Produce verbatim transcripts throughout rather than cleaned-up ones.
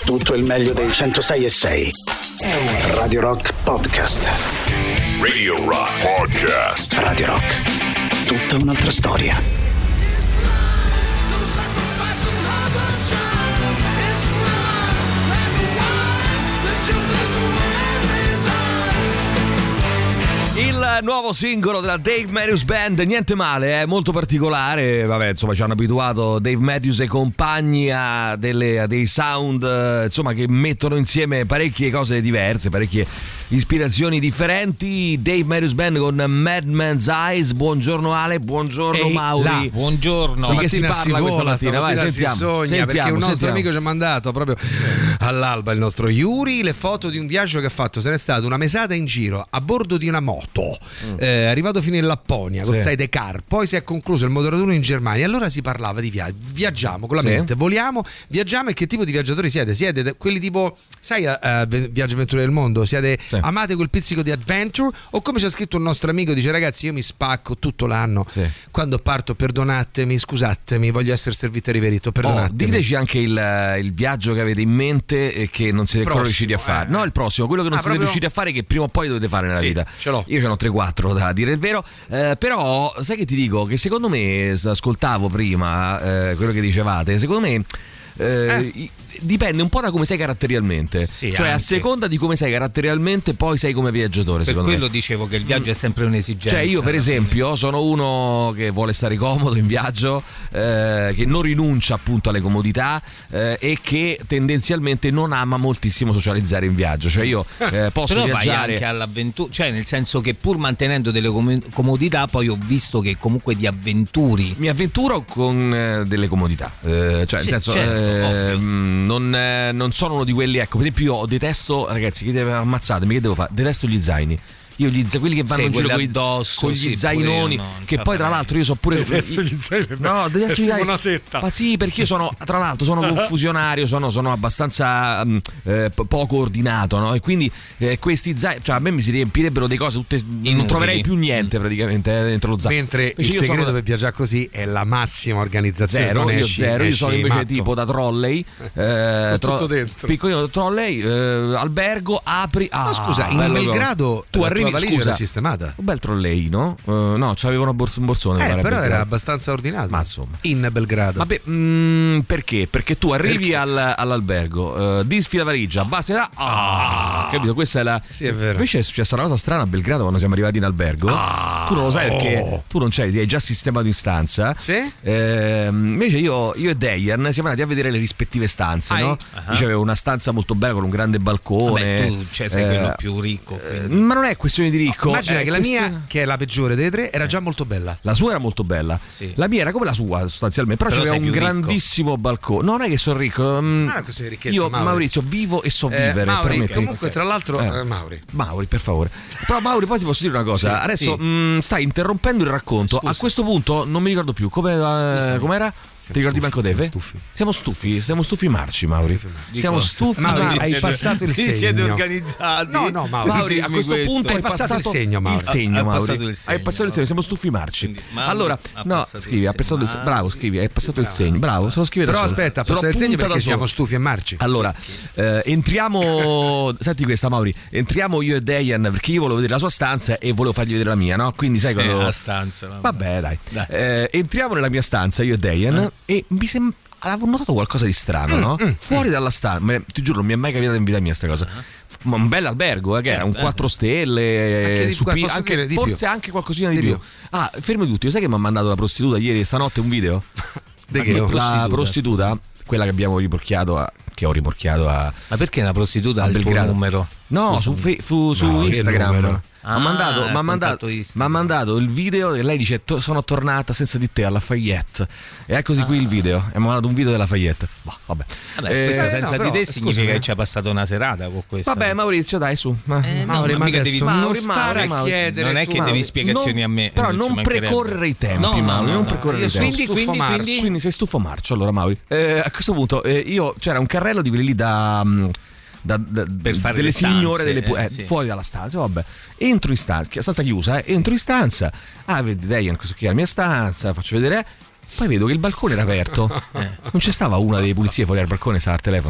tutto il meglio dei centosei e sei. Radio Rock Podcast. Radio Rock Podcast. Radio Rock. Tutta un'altra storia. Il nuovo singolo della Dave Matthews Band, niente male, è molto particolare. Vabbè, insomma, ci hanno abituato Dave Matthews e compagni a, delle, a dei sound, insomma, che mettono insieme parecchie cose diverse, parecchie ispirazioni differenti. Dave Matthews Band con Madman's Eyes. Buongiorno Ale, buongiorno Ehi, Mauri. là, buongiorno. Di che si parla si questa vola, mattina? Vai, sentiamo, si sogna, sentiamo, perché un nostro sentiamo. amico ci ha mandato proprio all'alba, il nostro Yuri, le foto di un viaggio che ha fatto. Se n'è stato una mesata in giro a bordo di una moto, mm. eh, arrivato fino in Lapponia col sì. sidecar, poi si è concluso il motorraduro in Germania. Allora si parlava di viaggio, viaggiamo con la sì. mente, voliamo, viaggiamo. E che tipo di viaggiatori siete? Siete quelli tipo, sai, uh, Viaggio Avventure del Mondo? Siete sì. amate quel pizzico di adventure? O come c'è scritto un nostro amico, dice: ragazzi, io mi spacco tutto l'anno, sì. quando parto perdonatemi, scusatemi, voglio essere servito e riverito, perdonatemi. Oh, diteci anche il, il viaggio che avete in mente e che non siete ancora riusciti a fare. eh. No, il prossimo, quello che non ah, siete proprio... riusciti a fare, che prima o poi dovete fare nella sì, vita. Ce l'ho. Io ce n'ho tre quattro da dire il vero, eh, però sai che ti dico? Che secondo me, ascoltavo prima eh, quello che dicevate, secondo me eh, eh. dipende un po' da come sei caratterialmente, sì, cioè anche. a seconda di come sei caratterialmente poi sei come viaggiatore. Per quello me. dicevo che il viaggio è sempre un'esigenza. Cioè io per esempio sono uno che vuole stare comodo in viaggio, eh, che non rinuncia appunto alle comodità eh, e che tendenzialmente non ama moltissimo socializzare in viaggio. Cioè io eh, posso però viaggiare vai anche all'avventura, cioè nel senso che pur mantenendo delle com- comodità poi ho visto che comunque di avventuri mi avventuro con eh, delle comodità, eh, cioè sì, nel senso certo, eh, non, eh, non sono uno di quelli, ecco, per esempio io detesto, ragazzi, che deve ammazzatemi, che devo fare? Detesto gli zaini. Io gli, quelli che vanno sì, in giro con, addosso, con gli sì, zainoni, no, che poi tra l'altro io so pure detesto gli zaini, no, detesto gli zaini, una setta. ma sì, perché io sono, tra l'altro sono confusionario, sono, sono abbastanza um, eh, poco ordinato, no? E quindi eh, questi zaini, cioè a me mi si riempirebbero di cose tutte, inutili. Non troverei più niente praticamente eh, dentro lo zaino. Mentre invece il io segreto sono per viaggiare così è la massima organizzazione. zero, non io esci, zero, io esci sono invece matto. tipo da trolley, eh, tutto tro- dentro. piccolino trolley, eh, albergo, apri. Ah, Ma scusa, in Belgrado tu la arrivi, tua valigia scusa, era sistemata? un bel trolleino, uh, no, c'aveva una borsa, un borsone. Eh, pare, però Belgrado. era abbastanza ordinato. Ma insomma, in Belgrado. vabbè, mh, perché? Perché tu arrivi Perché? al, all'albergo, uh, disfi la valigia, basta, ah, capito? Questa è la. Sì, è vero. Invece è successa una cosa strana a Belgrado quando siamo arrivati in albergo. Ah, tu non lo sai perché oh. tu non c'hai, ti hai già sistemato in stanza. Sì? Eh, invece io, io e Dejan siamo andati a vedere le rispettive stanze, Ai. no? Uh-huh. Io c'avevo una stanza molto bella con un grande balcone. Vabbè, tu cioè, sei eh, quello più ricco, eh, quindi. ma non è questione di ricco. Immagina è che la questione- mia, che è la peggiore delle tre, era già molto bella. La sua era molto bella, Sì. la mia era come la sua sostanzialmente, però, Però c'aveva sei un più ricco. grandissimo balcone. No, non è che sono ricco, mm, Non è questione di ricchezza, io Mauri. Maurizio vivo e so Eh, vivere. Mauri, permettimi. comunque tra l'altro Eh. eh, Mauri Mauri, per favore. Però Mauri, poi ti posso dire una cosa. Sì, Adesso sì. mh, stai interrompendo il racconto. Scusa. A questo punto non mi ricordo più come eh, com'era. Ti ricordi stufi, manco Deve? siamo stufi. Siamo stufi, siamo stufi marci, Mauri. Stufi marci. Siamo Di stufi Mauri, marci. hai passato il Vi segno. siete organizzati? No, no, Mauri. Mauri, a Dimmi questo questo. punto Hai hai passato il segno, Mauri. Il segno, Ha- ha Mauri. passato il segno. Hai passato il segno, siamo stufi marci. Quindi, Mauri allora, ha no, passato scrivi, il ha passato il segno. segno. Bravo, scrivi, hai passato il segno. Bravo, se lo scrivi da Però solo. aspetta, Se lo passa il segno punta perché da solo. siamo stufi e marci. Allora, eh, entriamo. Senti questa, Mauri. Entriamo io e Dejan perché io volevo vedere la sua stanza e volevo fargli vedere la mia, no? Quindi sai Sì, quando. la stanza. Vabbè, Vabbè, dai. Dai. Eh, entriamo nella mia stanza, io e Dejan, Eh. e mi sembra. Avevo notato qualcosa di strano, no? Fuori dalla stanza, ma ti giuro, non mi è mai capitata in vita mia sta cosa. Ma un bel albergo, eh, che era un Certo, eh. quattro stelle, Anche di- su posso pi- dire anche, di forse più. anche qualcosina di, Di più. più. Ah, fermi tutti, sai che mi ha mandato la prostituta ieri stanotte un video? De che? La prostituta, quella che abbiamo riporchiato a, che ho riporchiato a, Ma perché una prostituta a ha il tuo Belgrado. numero? No, su, fe- su, su No, che Instagram. numero? Mi ha Ah, mandato, il m'ha mandato, contatto Instagram. m'ha mandato il video e lei dice: "To- sono tornata senza di te alla Lafayette". E eccoci qui il video. E mi ha mandato un video della Lafayette. Bah, vabbè. Vabbè, Eh, questa eh, senza no, però, di te scusami, significa eh. che ci ha passato una serata con questa. Vabbè, Maurizio, dai, su. Ma- Eh, no, Mauri, ma ma mica adesso devi- non Mauri, stare Mauri, a chiedere. non è tu, che Mauri. devi spiegazioni Non- a me. Però non ci non mancherebbe. precorrere i tempi, No, no, Mauri, no, non no. precorrere Io i sono tempi. Quindi, stufo quindi, marcio. quindi? Quindi sei stufo marcio, allora, Mauri. Eh, a questo punto eh, io c'era un carrello di quelli lì da. mh, Da, da, Per fare delle le signore stanze, delle pu- eh, eh, sì. fuori dalla stanza, vabbè. Entro in stanza, stanza chiusa, eh, entro in stanza. Ah, vedi, Dejan, questa qui è la mia stanza, faccio vedere. eh. Poi vedo che il balcone era aperto. Non c'è stava una delle pulizie fuori dal balcone, stava al telefono.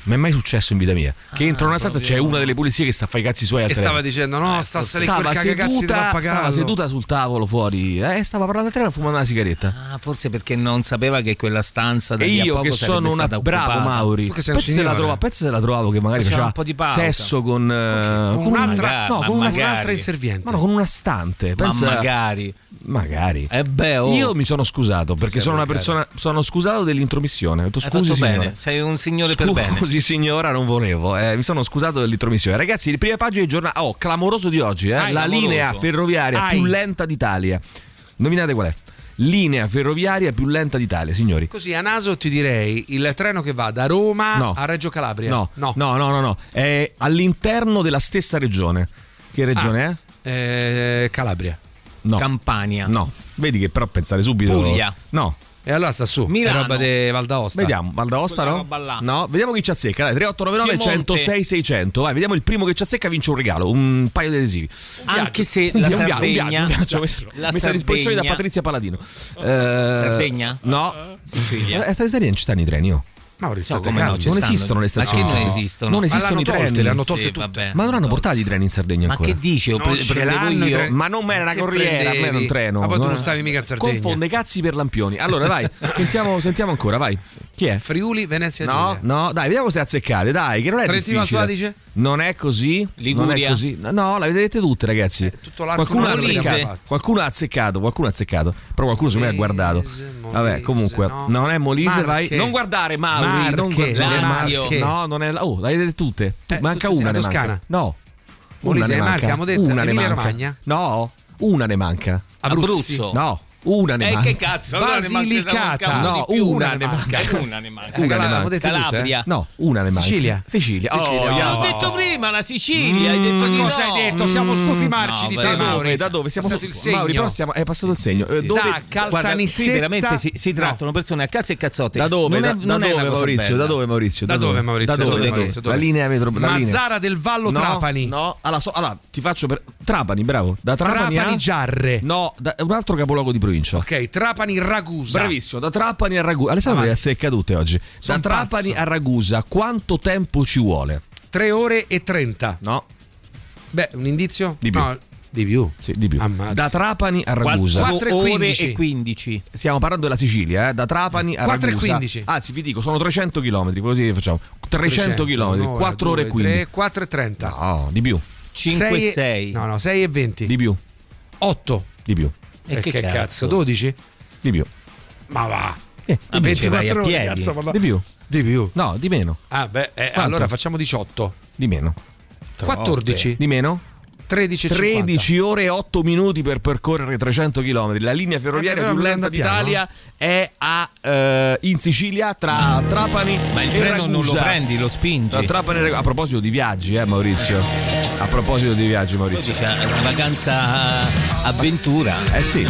mi è mai successo in vita mia che ah, entro in una stanza c'è una delle pulizie che sta a fare i cazzi suoi a e treno. Stava dicendo no sta a salire quel cagacazzi di stava pappagallo. seduta sul tavolo fuori eh, stava parlando a treno e fumando una sigaretta. Ah, forse perché non sapeva che quella stanza da e lì a io poco che sono una bravo Mauri, penso se la trovavo, penso se la trovavo che magari faceva un po' di pausa. sesso con, uh, con, con un'altra, magari, no, con una, magari. un'altra inserviente, ma no, con una stante. Pensa, ma magari magari eh beh, oh. Io mi sono scusato perché sono una persona, sono scusato dell'intromissione. Ho detto, scusi signora, bene. Sei un signore scusi, per bene. Scusi signora, non volevo eh, mi sono scusato dell'intromissione. Ragazzi, le prime pagine di giornale, oh, clamoroso di oggi eh, Ai, la clamoroso. linea ferroviaria Ai. più lenta d'Italia. Indovinate qual è? Linea ferroviaria più lenta d'Italia, signori. Così a naso ti direi il treno che va da Roma no. a Reggio Calabria. No, no, no, no, no, no. È all'interno della stessa regione. Che regione ah, è? Eh, Calabria. No. Campania. No. Vedi che però pensare subito. Puglia. No. E allora sta su, Milano. è roba di Val d'Aosta. Vediamo, Val d'Aosta no? No, vediamo chi ci azzecca. Dai, tre otto nove nove uno zero sei sei zero zero. Vai, vediamo il primo che ci azzecca vince un regalo, un paio di adesivi. Anche se un la viaggio, Sardegna, un viaggio, un viaggio messo, la messo a disposizione da Sardegna. Patrizia Paladino. Eh, Sardegna? No. Sicilia. Eh, Sardegna non ci stanno i treni, oh. Maurizio, No, come no, ci non stanno. esistono le stazioni. Ma che non No. esistono? Non Ma esistono i l'hanno tolte, treni. le hanno tolte Sì, tutte. vabbè. Ma non hanno portato i treni in Sardegna Ma ancora. che dici? Io Non pre- ce prendevo l'hanno i io. treni. Ma non me era una Che corriera, a me era un treno. Ma poi tu No. non stavi mica in Sardegna. Confonde cazzi per lampioni. Allora, vai, sentiamo, sentiamo ancora, vai. Chi è? Friuli, Venezia No, Giulia. no, dai, vediamo se azzeccate, dai, che non è Trentino difficile. Alto Adige? Non è così. Liguria? Non è così. No, l'avete dette tutte, ragazzi. tutto l'arco qualcuno, ha Molise. azzeccato, qualcuno ha azzeccato, qualcuno ha azzeccato. Però qualcuno su me ha guardato. Molise, Vabbè, comunque, no. non è Molise, Marche. vai. Non guardare, Mauri, Marche, non guardare. Lazio. Marche. No, non è. Oh, l'avete dette tutte. Tu- Eh, manca tutte sì, una. la ne Toscana. manca. No. Molise Una e ne Marche, manca. abbiamo detto. Una ne Emilia manca. Romagna? No, una ne manca. Abruzzo. No. Una ne Eh, manca. che cazzo? Allora ne manca- Basilicata. mancavano No, di più. una ne manca. Eh, Una ne manca. Una ne l'avevamo manca. dette tutte, eh? Calabria. No, una ne manca. Sicilia? Sicilia. Sicilia. Oh, Oh. yeah. L'ho detto prima, la Sicilia. Hai detto di Cosa no. hai detto? Siamo stufi marci no, di beh, te, Da dove? Mauri. Da dove? Siamo Passato il segno. Mauri, però stiamo, è passato il segno. Eh, dove? Da Guarda, Caltanissetta. qui veramente si, si No. trattano persone a cazzo e cazzotte. Da dove? Non è, da, non da è dove una cosa Maurizio? bella. Da dove Maurizio? Da dove, Maurizio? Da dove? Da dove, Da Maurizio? dove? La linea metro. La linea. Mazzara del Vallo No, Trapani. No, allora, so- allora, ti faccio per Trapani, bravo. Da Trapani, Trapani a... Giarre. No, da, un altro capoluogo di provincia. Ok, Trapani Ragusa. Bravissimo, da Trapani a Ragusa. Alessandro le Avanti. azzecca tutte oggi. Son da Trapani pazzo. a Ragusa, quanto tempo ci vuole? tre ore e trenta. No, Beh, un indizio? Di più. No, di più. sì, di più. Ammazza. Da Trapani a Ragusa. Quattro e ore quindici. e quindici. Stiamo parlando della Sicilia, eh? Da Trapani a quattro e Ragusa. quindici. Anzi, vi dico, sono trecento chilometri, così facciamo. trecento chilometri, un'ora, quattro ore e due, quindici. tre, quattro e trenta. No, di più, cinque e sei. No, no, sei e venti. di più, otto. di più, E Eh, che cazzo? dodici? di più, Ma va. eh, Vabbè, ci vai a ore, piedi. cazzo, ma- di più. Di più. No, di meno, Ah, beh, eh, Quanto? allora facciamo diciotto. di meno, quattordici. di meno. tredici e cinquanta. tredici ore e otto minuti per percorrere trecento chilometri. La linea ferroviaria Eh, però più bisogna lenta andare d'Italia è a, eh, in Sicilia tra Trapani Ma il e treno non lo Ragusa. prendi, lo spingi. Tra Trapani e Ragusa. A proposito di viaggi, eh, Maurizio. A proposito di viaggi, Poi Maurizio. dice una vacanza avventura. Eh sì.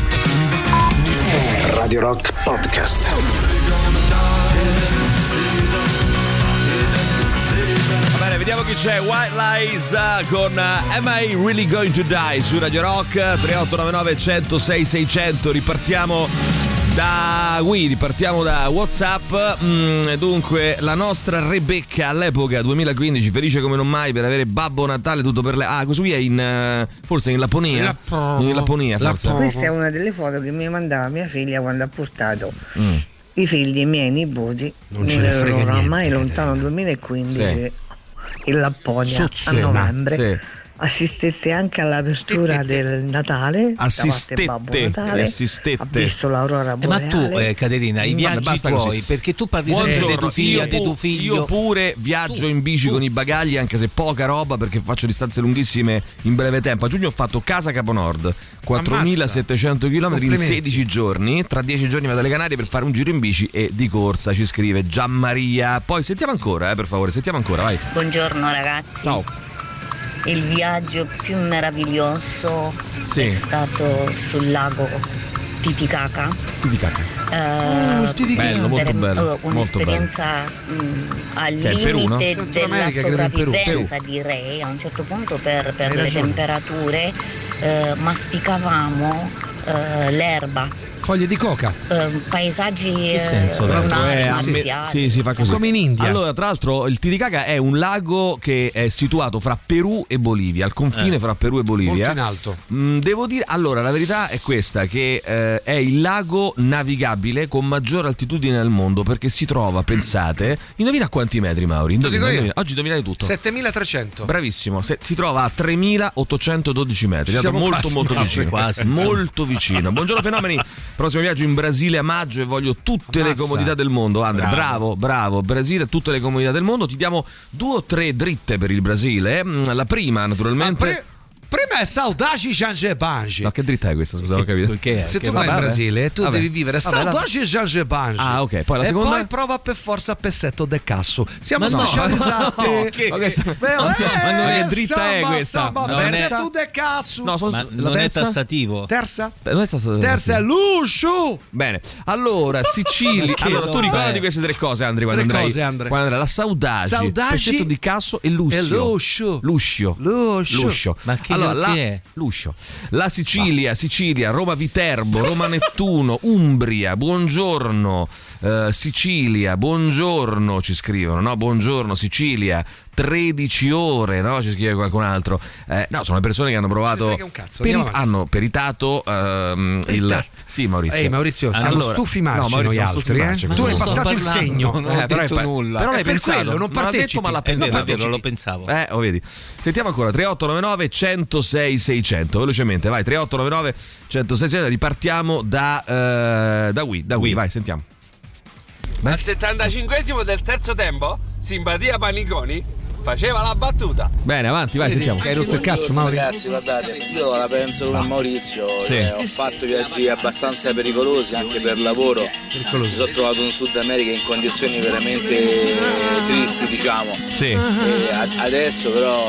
Radio Rock Podcast. Va bene, vediamo chi c'è. White Lies uh, con uh, Am I Really Going to Die su Radio Rock. Tre otto nove nove uno zero sei sei zero zero. Ripartiamo da qui, ripartiamo da WhatsApp. Mm, dunque, la nostra Rebecca all'epoca duemilaquindici, felice come non mai per avere Babbo Natale tutto per lei. Ah, questo qui è in uh, forse in Lapponia. Lappo- In Lapponia, forse. Lappo- Questa è una delle foto che mi mandava mia figlia quando ha portato Mm. i figli, i miei nipoti, Non ce ne frega niente, ormai lontano Caterina. duemilaquindici in Lapponia Sozzena, a novembre. sì. Assistette anche all'apertura del Natale. Assistette, da parte Babbo Natale. assistette. Ha visto l'aurora Eh, ma boreale. tu, eh, Caterina, i Vabbè, viaggi basta tuoi, così. perché tu parli sempre Buongiorno, di tua figlia, io, di pu- tuo figlio. io pure viaggio Tu, in bici tu. con i bagagli, anche se poca roba, perché faccio distanze lunghissime in breve tempo. A giugno ho fatto Casa Caponord, quattromilasettecento chilometri in Complimenti. sedici giorni. Tra dieci giorni vado alle Canarie per fare un giro in bici e di corsa, ci scrive Gianmaria. Poi sentiamo ancora, eh, per favore, sentiamo ancora, vai. Buongiorno ragazzi. Ciao. Il viaggio più meraviglioso Sì. è stato sul lago Titicaca. Ti di cacca. Eh, il Titicaca. Bello, molto un'esper- bello, oh, Un'esperienza mh, al Che è il Perù, no? limite Centro della America, credo in Perù. sopravvivenza, direi. A un certo punto per, per Hai le ragione. temperature eh, masticavamo eh, l'erba, foglie di coca, eh, paesaggi Che senso, eh, l'erba? lunari, Eh, a me- spaziali. sì, si fa così. come in India. Allora, tra l'altro, il Titicaca è un lago che è situato fra Perù e Bolivia, al confine Eh. fra Perù e Bolivia. molto in alto. Mm, devo dire, allora, la verità è questa: che eh, è il lago navigabile con maggior altitudine al mondo, perché si trova, pensate, indovina a quanti metri, Mauri? Te lo dico Indovina, io. indovina. Oggi indovinai tutto. settemilatrecento. Bravissimo, se- si trova a tremilaottocentododici metri, Siamo molto quasi, molto no, vicino, quasi, molto vicino. Buongiorno fenomeni, prossimo viaggio in Brasile a maggio e voglio tutte le Ammazza. comodità del mondo. Andre, bravo, Bravo. bravo, Brasile, tutte le comodità del mondo. Ti diamo due o tre dritte per il Brasile. eh. La prima, naturalmente. Pre- prima è Saudaci Sangepangi. No, che dritta è questa? Scusa, non ho capito. Che è? Se Che tu vai in vabbè. Brasile, tu Vabbè. devi vivere Vabbè, la- Saudaci Sangepangi. Ah, ok, poi la seconda? E poi prova per forza Pessetto de Casso. Siamo Ma no, specializzati. no, che- Ma questa- Spe- ma non è eh, dritta, è samba, questa. samba, Non è- Pessetto de Casso. No, sono- Ma la non è terza? tassativo. Terza? Non è stato- Terza è Luscio. Bene, allora Sicilia. Che Allora, tu no, ricordati eh. queste tre cose, Andri, quando Tre andrai, cose, Andre. quando andrai la Saudaci, Saudaci Pessetto di Casso e Lussio. e Luscio. Luscio. Luscio. Luscio. Ma che- allora, la, che è? Luscio. La Sicilia, Sicilia, Roma Viterbo, Roma Nettuno, Umbria, buongiorno. eh, Sicilia, buongiorno, ci scrivono, no? Buongiorno Sicilia, tredici ore, no? Ci scrive qualcun altro. Eh, no, sono le persone che hanno provato, Ce ne frega un cazzo, peri- andiamo avanti. hanno peritato ehm, il Peritato. sì, Maurizio. Ehi Maurizio, siamo Allora- stufi no, marci Maurizio, noi siamo altri, stufi eh? marci, Tu questo hai non sto passato il parlando, segno. non ho Eh, però detto hai- nulla. però l'hai È per pensato. quello, non Non l'ha partecipi. detto, ma l'ha È vero, è pensato. vero, lo pensavo. Eh, oh, vedi. Sentiamo ancora tre otto nove nove uno zero sei sei zero zero, velocemente, vai. tre otto nove nove uno zero sei sei zero, ripartiamo da eh, da Wii, da Wii, vai, sentiamo. Al settantacinquesimo del terzo tempo, Simpatia Paniconi faceva la battuta. Bene, avanti, vai, sentiamo. Che hai rotto il cazzo, Mauri? Ragazzi, guardate, io la penso come Maurizio, Sì. cioè, ho fatto viaggi abbastanza pericolosi anche per lavoro. Mi sono trovato in Sud America in condizioni veramente tristi, diciamo. Sì. E a- adesso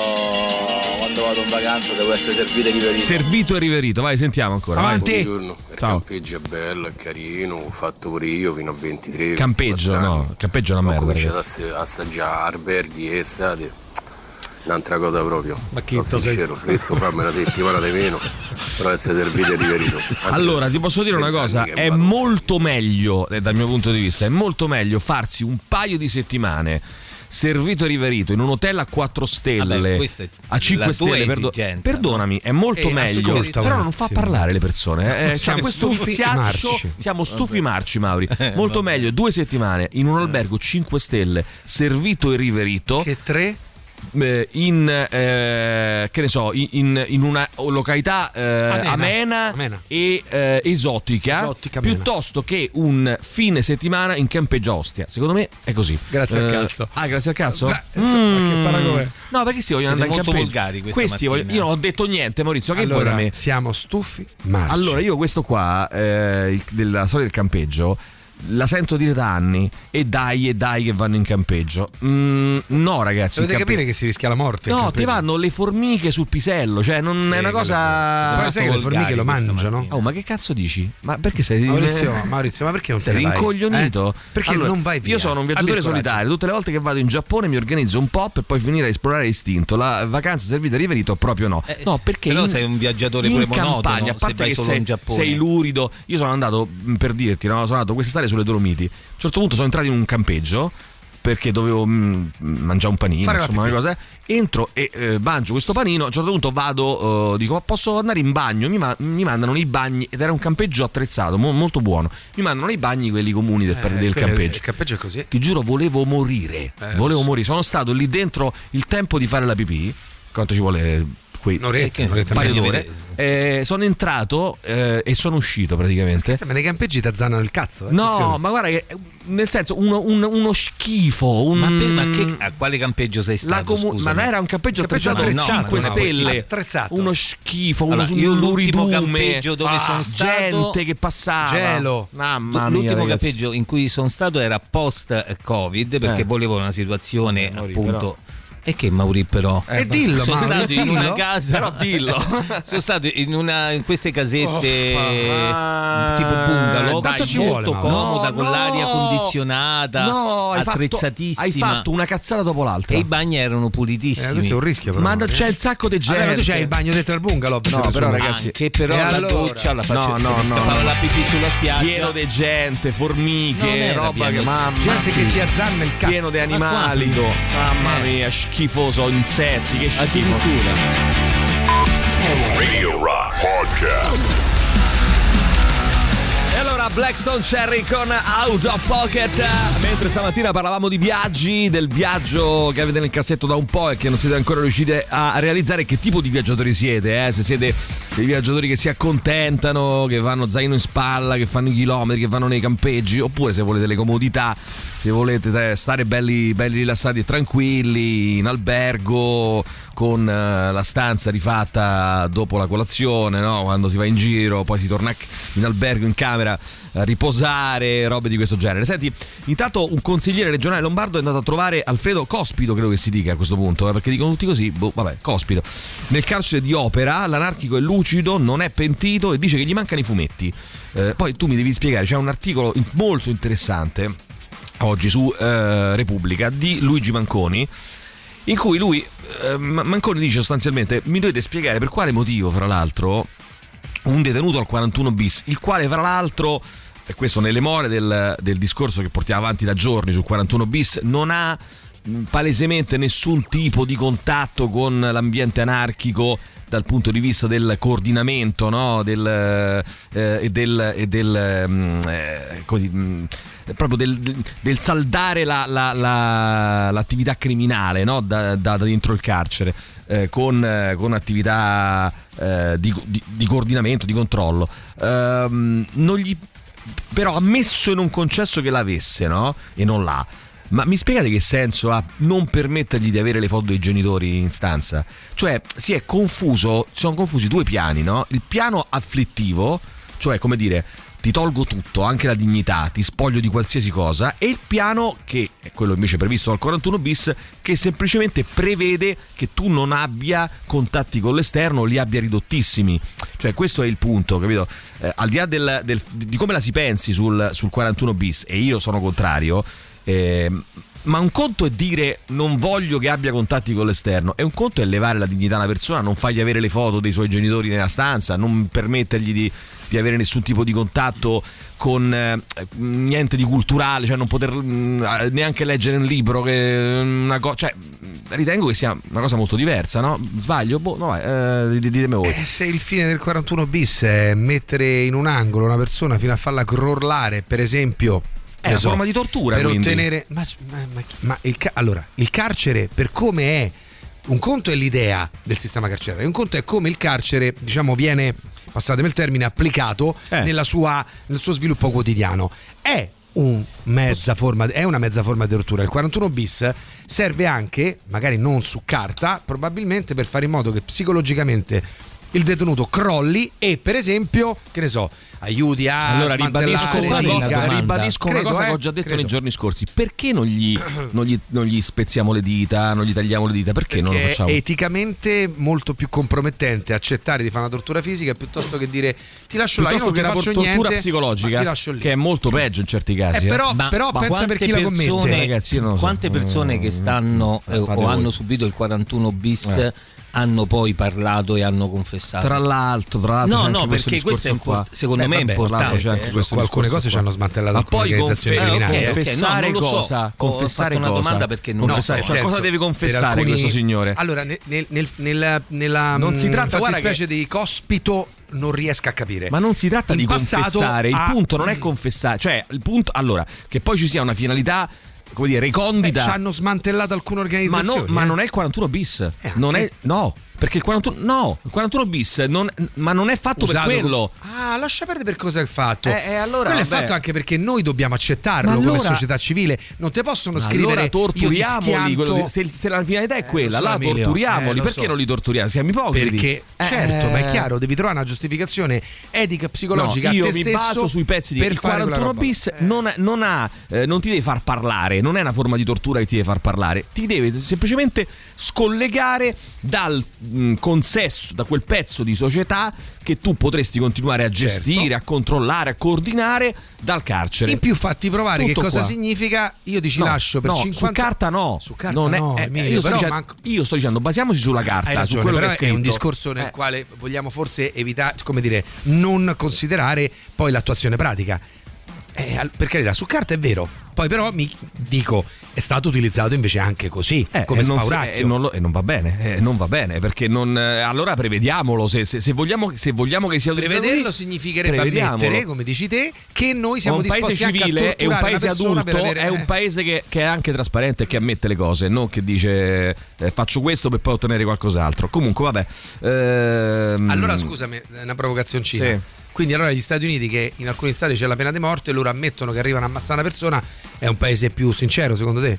però quando vado in vacanza devo essere servito e riverito. Servito e riverito, vai, sentiamo ancora. vai. Avanti. Buongiorno, il Ciao. campeggio è bello, è carino, ho fatto pure io fino a ventitré. Campeggio, ventiquattro no, anni. campeggio è una Ho merda. cominciato a ragazzi. ass- assaggiare alberghi e estate, un'altra cosa proprio. Ma chi sono sei? sincero, riesco a farmi una settimana di meno, però essere servito e riverito. Anche Allora, se ti posso dire una venti cosa, anni che è vado. molto meglio, eh, dal mio punto di vista, è molto meglio farsi un paio di settimane servito e riverito in un hotel a quattro stelle, Vabbè, questa è a cinque la tua stelle, perdo- esigenza, perdonami, è molto Eh, meglio, ascolta un però non fa attimo. parlare le persone, eh. Siamo C'ha questo stufi viziaccio, marci. siamo stufi marci, Mauri. Molto meglio due settimane in un albergo cinque stelle, servito e riverito. Che tre? eh, in eh, che ne so in, in- in una località eh, amena, Amena. Amena. e eh, esotica, Esotica, amena. piuttosto che un fine settimana in campeggio a Ostia. Secondo me è così. Grazie al Eh, cazzo. ah, grazie al cazzo. Beh, insomma, Mm. che paragone. No, perché si vogliono Siete andare in molto campeggio. volgari questa Questi mattina. voglio- io non ho detto niente, Maurizio, che Allora, vuoi da me? siamo stufi marci. Allora, io questo qua, eh, il- della storia del campeggio, la sento dire da anni, e dai e dai che vanno in campeggio. Mm, no, ragazzi. Dovete il campe- capire che si rischia la morte. in No, ti campeggio. vanno le formiche sul pisello, cioè non è una cosa. Poi sai che le formiche lo questa mangiano? mattina. Oh, ma che cazzo dici? Ma perché sei Maurizio, Maurizio, ma perché non te sei ne vai? rincoglionito? Eh? Perché Allora, non vai via? Io sono un viaggiatore Abbi il coraggio. solitario. Tutte le volte che vado in Giappone mi organizzo un po' per poi finire a esplorare istinto. La vacanza servita e riverito proprio no. Eh, No, perché però in- sei un viaggiatore in pure monotono, campagna, a se parte vai che solo sei, in Giappone. sei lurido. Io sono andato, mh, per dirti, no? Sono andato quest'estate sulle Dolomiti. A un certo punto sono entrato in un campeggio perché dovevo mh, mangiare un panino, Fare la insomma, una pipì. cosa. Entro e eh, mangio questo panino. A un certo punto vado, eh, dico, posso andare in bagno? Mi, ma- mi mandano nei bagni, ed era un campeggio attrezzato, mo- molto buono. Mi mandano nei bagni quelli comuni del, Eh, del quello- campeggio. Il campeggio è così. Ti giuro, volevo morire. Eh, volevo lo so. morire. Sono stato lì dentro il tempo di fare la pipì. Quanto ci vuole? Qui? Un'oretta, un'oretta Un paio e mezza. d'ore. Eh, sono entrato eh, e sono uscito praticamente. Scherza, ma nei campeggi ti azzannano il cazzo. eh, No, attenzione. ma guarda che nel senso uno, un- uno schifo. Un... Ma, per- ma che, a quale campeggio sei stato? La comu- scusami? ma non era un campeggio Un campeggio attrezzato attrezzato, cinque non è possibile. stelle. Attrezzato. Uno schifo, uno, Allora, io un l'ultimo luridume. campeggio dove Ah, sono stato- gente che passava. Gelo. Mamma mia, L'ultimo ragazzi. campeggio in cui sono stato era post Covid, perché Eh. volevo una situazione Mauri, appunto E che Mauri però? E eh, dillo, sono Mauri, stato dillo. in una casa. Però dillo. Sono stato in una in queste casette oh, tipo bungalow, dai, ci molto vuole, comoda, no, con no, l'aria condizionata, no, hai attrezzatissima. Fatto, hai fatto una cazzata dopo l'altra. E i bagni erano pulitissimi. Eh, questo è un rischio, però. Ma no, c'è un sacco di gente. Allora, tu c'hai il bagno dentro al bungalow. No, però ragazzi, che però la allora? doccia la facevo, no, no, se mi scappava no. la pipì sulla spiaggia. Pieno di gente, Non formiche, era roba pieno. che mamma. Gente che ti azzanna il cazzo. Pieno di animali. Mamma mia, schifoso, insetti, che schifo. Addirittura. Radio Rock Podcast. E allora Blackstone Cherry con Out of Pocket. Mentre stamattina parlavamo di viaggi, del viaggio che avete nel cassetto da un po' e che non siete ancora riusciti a realizzare, che tipo di viaggiatori siete, eh? Se siete dei viaggiatori che si accontentano, che vanno zaino in spalla, che fanno i chilometri, che vanno nei campeggi, oppure se volete le comodità, se volete stare belli, belli rilassati e tranquilli in albergo, con la stanza rifatta dopo la colazione, no? Quando si va in giro, poi si torna in albergo, in camera, a riposare, robe di questo genere. Senti, intanto un consigliere regionale lombardo è andato a trovare Alfredo Cospito, credo che si dica a questo punto, eh, perché dicono tutti così, boh, vabbè, Cospito. Nel carcere di Opera, l'anarchico è lucido, non è pentito e dice che gli mancano i fumetti. Eh, poi tu mi devi spiegare, c'è un articolo molto interessante oggi su eh, Repubblica di Luigi Manconi, in cui lui eh, Manconi dice sostanzialmente: mi dovete spiegare per quale motivo, fra l'altro, un detenuto al quarantuno bis, il quale fra l'altro, e questo nelle more del, del discorso che portiamo avanti da giorni sul quarantuno bis, non ha palesemente nessun tipo di contatto con l'ambiente anarchico dal punto di vista del coordinamento, no? del, eh, e del, e del eh, così, mh, proprio del, del saldare la, la, la, l'attività criminale, no? da, da, da dentro il carcere, eh, con, eh, con attività eh, di, di, di coordinamento, di controllo. Ehm, non gli, però ammesso in un concesso che l'avesse, no? E non l'ha. Ma mi spiegate che senso ha non permettergli di avere le foto dei genitori in stanza? Cioè, si è confuso, si sono confusi due piani, no? Il piano afflittivo, cioè, come dire, ti tolgo tutto, anche la dignità, ti spoglio di qualsiasi cosa, e il piano che è quello invece previsto dal quarantuno bis, che semplicemente prevede che tu non abbia contatti con l'esterno, li abbia ridottissimi. Cioè, questo è il punto, capito? Eh, al di là del, del, di come la si pensi sul, sul quarantuno bis, e io sono contrario, Eh, ma un conto è dire non voglio che abbia contatti con l'esterno, e un conto è levare la dignità a una persona, non fargli avere le foto dei suoi genitori nella stanza, non permettergli di, di avere nessun tipo di contatto con eh, niente di culturale, cioè non poter mh, neanche leggere un libro, che una co- cioè ritengo che sia una cosa molto diversa, no? Sbaglio? Boh, no, eh, ditemi voi. Eh, se il fine del quarantuno bis è mettere in un angolo una persona fino a farla crorlare, per esempio, è una so, forma di tortura per quindi. ottenere ma, ma, ma, ma il, allora il carcere, per come è, un conto è l'idea del sistema carcerario, un conto è come il carcere, diciamo, viene, passatemi il termine, applicato eh. nella sua, nel suo sviluppo quotidiano. È un mezza forma, è una mezza forma di tortura. Il quarantuno bis serve anche, magari non su carta, probabilmente per fare in modo che psicologicamente il detenuto crolli e, per esempio, che ne so, aiuti a allora ribadisco una cosa, ribadisco credo, una cosa eh, che ho già detto credo. nei giorni scorsi: perché non gli, non, gli, non gli spezziamo le dita, non gli tagliamo le dita? Perché, perché non lo facciamo? È eticamente molto più compromettente accettare di fare una tortura fisica piuttosto che dire ti lascio là, io non che ti una faccio tortura niente, psicologica, ti lascio lì. Che è molto peggio in certi casi. Eh, però eh. Ma, però ma pensa per chi persone, la commette, ragazzi, non so. Quante persone che stanno eh, o voi. hanno subito il quarantuno bis eh. hanno poi parlato e hanno confessato? Tra l'altro, tra l'altro no, c'è no, anche perché questo è import- secondo Beh, me vabbè, è importante. C'è anche eh. questo alcune cose qua. ci hanno smantellato ma poi organizzazioni confe- criminali. eh, eh. confessare okay, no, cosa? So. Confessare ho fatto cosa? una domanda perché non confessare, lo so. cosa deve confessare alcuni, questo signore? Allora, nel, nel, nel, nella, nella non si tratta, fattispecie che... di Cospito, non riesco a capire. Ma non si tratta in di confessare, il ha... punto non è confessare, cioè il punto, allora, che poi ci sia una finalità, come dire, recondita. Beh, ci hanno smantellato alcune organizzazioni. Ma, no, eh. ma non è il quarantuno bis. Eh, non eh. è, no. Perché il quarantuno no, il quarantuno bis non, ma non è fatto Usato per quello. Com- ah, lascia perdere per cosa è fatto. Eh, eh, allora, quello vabbè. è fatto anche perché noi dobbiamo accettarlo Ma allora, come società civile. Non ti possono scrivere allora torturiamoli, io ti quello di, se, se la finalità è Eh, quella, lo so, là Emilio, torturiamoli. eh, lo perché so. non li torturiamo? Siamo ipocriti. Perché Eh, certo, ma è chiaro, devi trovare una giustificazione etica, psicologica no, io a te mi stesso baso sui pezzi di per il fare quella quarantuno roba. bis non, non ha eh, non ti deve far parlare, non è una forma di tortura che ti deve far parlare, ti deve semplicemente scollegare dal mh, consesso, da quel pezzo di società che tu potresti continuare a gestire, Certo. a controllare, a coordinare dal carcere. In più fatti provare Tutto che cosa qua. significa. Io ti ci No, lascio per no, cinquanta su carta no. Su carta non no, è, eh, Emilio, io, sto però dicendo, manco- io sto dicendo basiamoci sulla carta, Hai su ragione, quello però che è è, scritto. un discorso nel Eh. quale vogliamo forse evitare, come dire, non considerare poi l'attuazione pratica. Eh, al- per carità, su carta è vero. Poi però mi dico, è stato utilizzato invece anche così, Eh, come e non, si- spauracchio. e non, lo- e non va bene, eh, non va bene perché non, eh, allora prevediamolo se, se, se vogliamo, se vogliamo che sia utilizzato Prevederlo così, significherebbe prevediamolo. ammettere, come dici te, che noi siamo un paese disposti anche a civile torturare e un paese una persona adulto per avere, è un eh. paese che, che è anche trasparente e che ammette le cose, non che dice eh, faccio questo per poi ottenere qualcos'altro. Comunque vabbè. Ehm, Allora scusami, è una provocazioncina. Sì. Quindi allora gli Stati Uniti, che in alcuni stati c'è la pena di morte, loro ammettono che arrivano a ammazzare una persona, è un paese più sincero secondo te?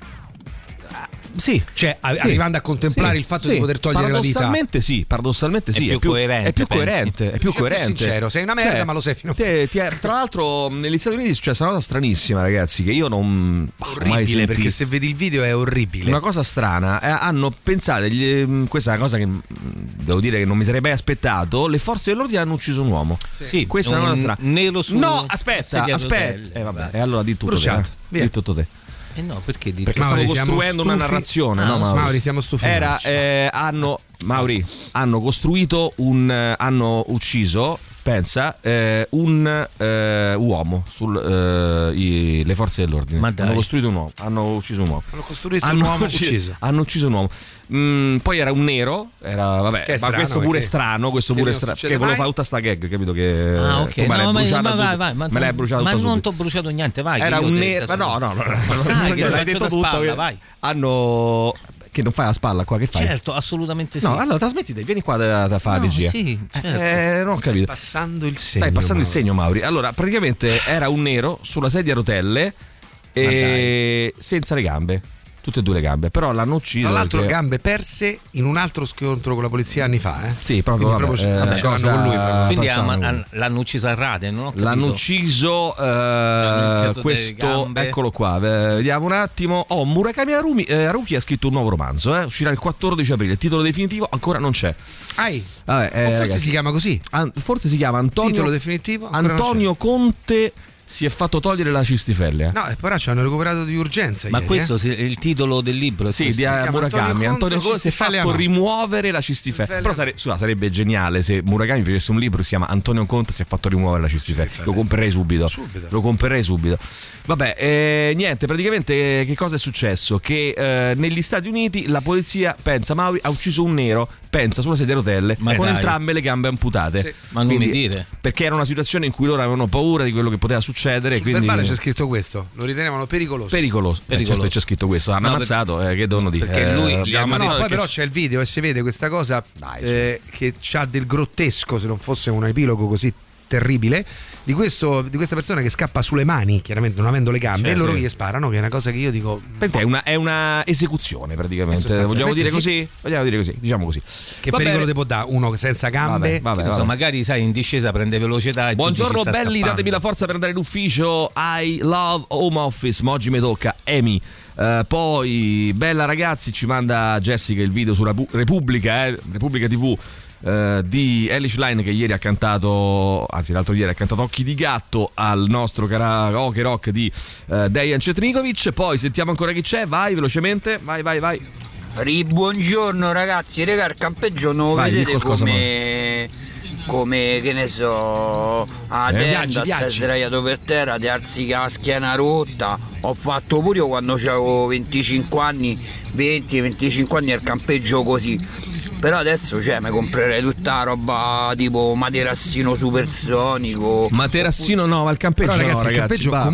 Sì, Cioè, a- sì. arrivando a contemplare Sì, il fatto sì. di poter togliere la vita. Paradossalmente sì, paradossalmente sì, più coerente, è più pensi? coerente, è più Cioè, coerente. più sincero, sei una merda, ma lo sei fino a- te, ti è- Tra l'altro negli Stati Uniti è successa una cosa stranissima, ragazzi, che io non bah, ho mai Orribile, sentito. perché se vedi il video è orribile. Una cosa strana, eh, hanno pensato, gli- questa è una cosa che mh, devo dire che non mi sarei mai aspettato, le forze dell'ordine hanno ucciso un uomo. Sì, Questa è una un cosa strana. nero su No, aspetta, sedia aspetta. d'hotel. Eh, vabbè, e allora di tutto Bruciato, te. eh. via. Di tutto te. Eh no, perché di Perché Mauri, stavo siamo costruendo una stufi? narrazione, Ah, no, Mauri? Mauri, siamo stufi. Era, eh, hanno, Mauri, hanno costruito un, eh, hanno ucciso, pensa, eh, un eh, uomo sulle forze dell'ordine. Ma dai. Hanno costruito un uomo, hanno ucciso un uomo. Hanno costruito Hanno un uomo ucciso- ucciso. Hanno ucciso un uomo. Mm, poi era un nero, era vabbè, Che è ma strano, questo pure è perché- strano, questo che pure è non strano. succede Che quello mai? fa tutta sta gag, capito che Ah, ok. me l'hai No, ma, bruciata ma vai, tutta- vai, ma, me l'hai bruciata ma tutta non subito. ti ho bruciato niente, vai. che Era io un te- nero, ma no, no, no, no, Ma sai che l'hai lo faccio detto da tutto. spalla, che- vai. Hanno che non fai la spalla qua, che fai? Certo, assolutamente sì. No, allora trasmettite, vieni qua da, da fare la No, regia. sì, certo. Eh, non ho capito. Passando il segno. Stai passando il Mauri. segno, Mauri. Allora, praticamente era un nero sulla sedia a rotelle e senza le gambe. Tutte e due le gambe, però l'hanno ucciso. Tra l'altro, perché- gambe perse in un altro scontro con la polizia anni fa. Eh? Sì, proprio, Quindi vabbè, proprio eh, vabbè, ce l'hanno cosa- con lui. proprio. Quindi facciamo ha- noi. ha- l'hanno uccisa a rate, non ho capito. L'hanno ucciso, eh, iniziato delle questo, gambe. eccolo qua, eh, vediamo un attimo. Oh, Murakami Haruki, eh, Haruki ha scritto un nuovo romanzo, eh, uscirà il quattordici aprile, il titolo definitivo ancora non c'è. Ai, Vabbè, eh, o forse ragazzi, si chiama così. An- forse si chiama Antonio, Titolo definitivo? Ancora non Antonio Conte si è fatto togliere la cistifellea. No, e però ci hanno recuperato di urgenza. Ma ieri, questo eh? sì, è il titolo del libro? è Sì, questo? di eh, chiama Murakami. Antonio Antonio Conte, Conte si è cistifellea fatto no. rimuovere la cistifellea. Cistifellea. Però sare- scusa, sarebbe geniale se Murakami facesse un libro che si chiama Antonio Conte si è fatto rimuovere la cistifellea. Lo comprerei subito. Subito. Lo comprerei subito. Vabbè, eh, niente, praticamente eh, che cosa è successo? Che eh, negli Stati Uniti la polizia, pensa, Mauri, ha ucciso un nero, pensa, sulla sedia a rotelle, Ma con dai. entrambe le gambe amputate. Sì. Ma non Quindi- mi dire. Perché era una situazione in cui loro avevano paura di quello che poteva succedere. Sul quindi verbale c'è scritto questo. Lo ritenevano pericoloso. pericoloso. Eh, Pericoloso. certo, c'è scritto questo. Hanno No, ammazzato, eh, che devono dire? perché lui Eh, li abbiamo ha Ma no, ammazzato poi perché però c'è il video e si vede questa cosa eh, che ha del grottesco, se non fosse un epilogo così terribile, di, questo, di questa persona che scappa sulle mani, chiaramente non avendo le gambe, Certo, e loro sì. gli sparano, che è una cosa che io dico... È una, è una esecuzione praticamente. Sostanzialmente Vogliamo dire sì. così? Vogliamo dire così, diciamo così. Che Va pericolo bene. ti può dare uno senza gambe? Vabbè, vabbè, Che ne so, vabbè. magari sai in discesa prende velocità e Buongiorno tu dici, sta belli, scappando. datemi la forza per andare in ufficio. I love home office, ma oggi mi tocca Amy. Eh, poi bella ragazzi, ci manda Jessica il video sulla Pu- Repubblica, eh, Repubblica tivù. eh, di Elish Line, che ieri ha cantato, anzi l'altro ieri ha cantato Occhi di gatto al nostro karaoke rock di eh, Dejan Cetnikovic. Poi sentiamo ancora chi c'è, vai velocemente, vai vai vai. Ri, buongiorno ragazzi, raga, il campeggio non lo Vai, di vedete qualcosa, come, come, che ne so, a Eh, tenda, viaggi, stai viaggi. sdraiato per terra, ti alzi con la schiena rotta. Ho fatto pure io quando avevo venticinque anni, venti venticinque anni al campeggio così. Però adesso cioè mi comprerei tutta la roba tipo materassino supersonico. Materassino no, ma il campeggio Però ragazzi, no, il ragazzi, campeggio va. comunque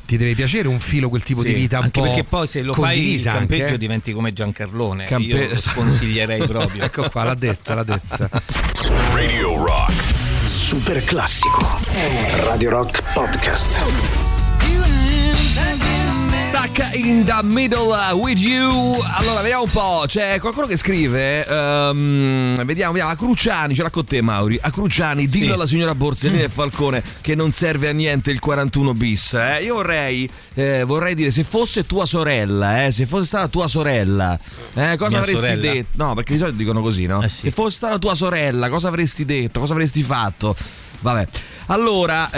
ti deve piacere un filo, quel tipo sì, di vita un anche po' perché poi se lo fai il campeggio anche, eh? diventi come Giancarlone. Campe- io lo sconsiglierei proprio. Ecco qua, l'ha detta, l'ha detta. Radio Rock. Super classico. Radio Rock Podcast. Stuck in the middle with you. Allora, vediamo un po'. C'è qualcuno che scrive. Um, vediamo, vediamo. A Cruciani, ce l'ha con te, Mauri. A Cruciani, dillo sì. alla signora Borsellino mm. e Falcone che non serve a niente il quarantuno bis. Eh? Io vorrei, eh, vorrei dire, se fosse tua sorella, eh, se fosse stata tua sorella, eh, cosa Mia avresti sorella? detto? No, perché di solito dicono così, no? Eh sì. Se fosse stata tua sorella, cosa avresti detto? Cosa avresti fatto? Vabbè, allora,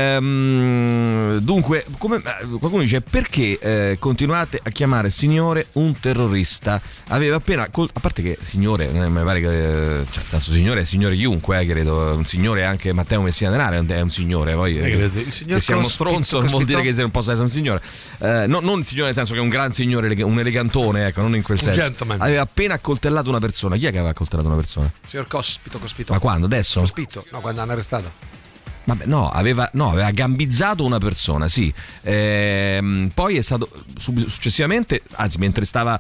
ehm, dunque, come, qualcuno dice perché eh, continuate a chiamare signore un terrorista? Aveva appena, col, a parte che signore, eh, mi pare che, cioè, tanto signore è signore chiunque, eh, credo, un signore anche Matteo Messina Denaro è un signore, poi eh, che, il signor che sia uno stronzo non vuol dire che non possa essere un signore, eh, no, non il signore nel senso che è un gran signore, un elegantone, ecco, non in quel un senso. Gentleman. Aveva appena accoltellato una persona. Chi è che aveva accoltellato una persona? Signor Cospito, Cospito. Ma quando? Adesso? Cospito, no, quando hanno arrestato. Vabbè, no, aveva, no, aveva gambizzato una persona, sì. Ehm, poi è stato successivamente, anzi, mentre stava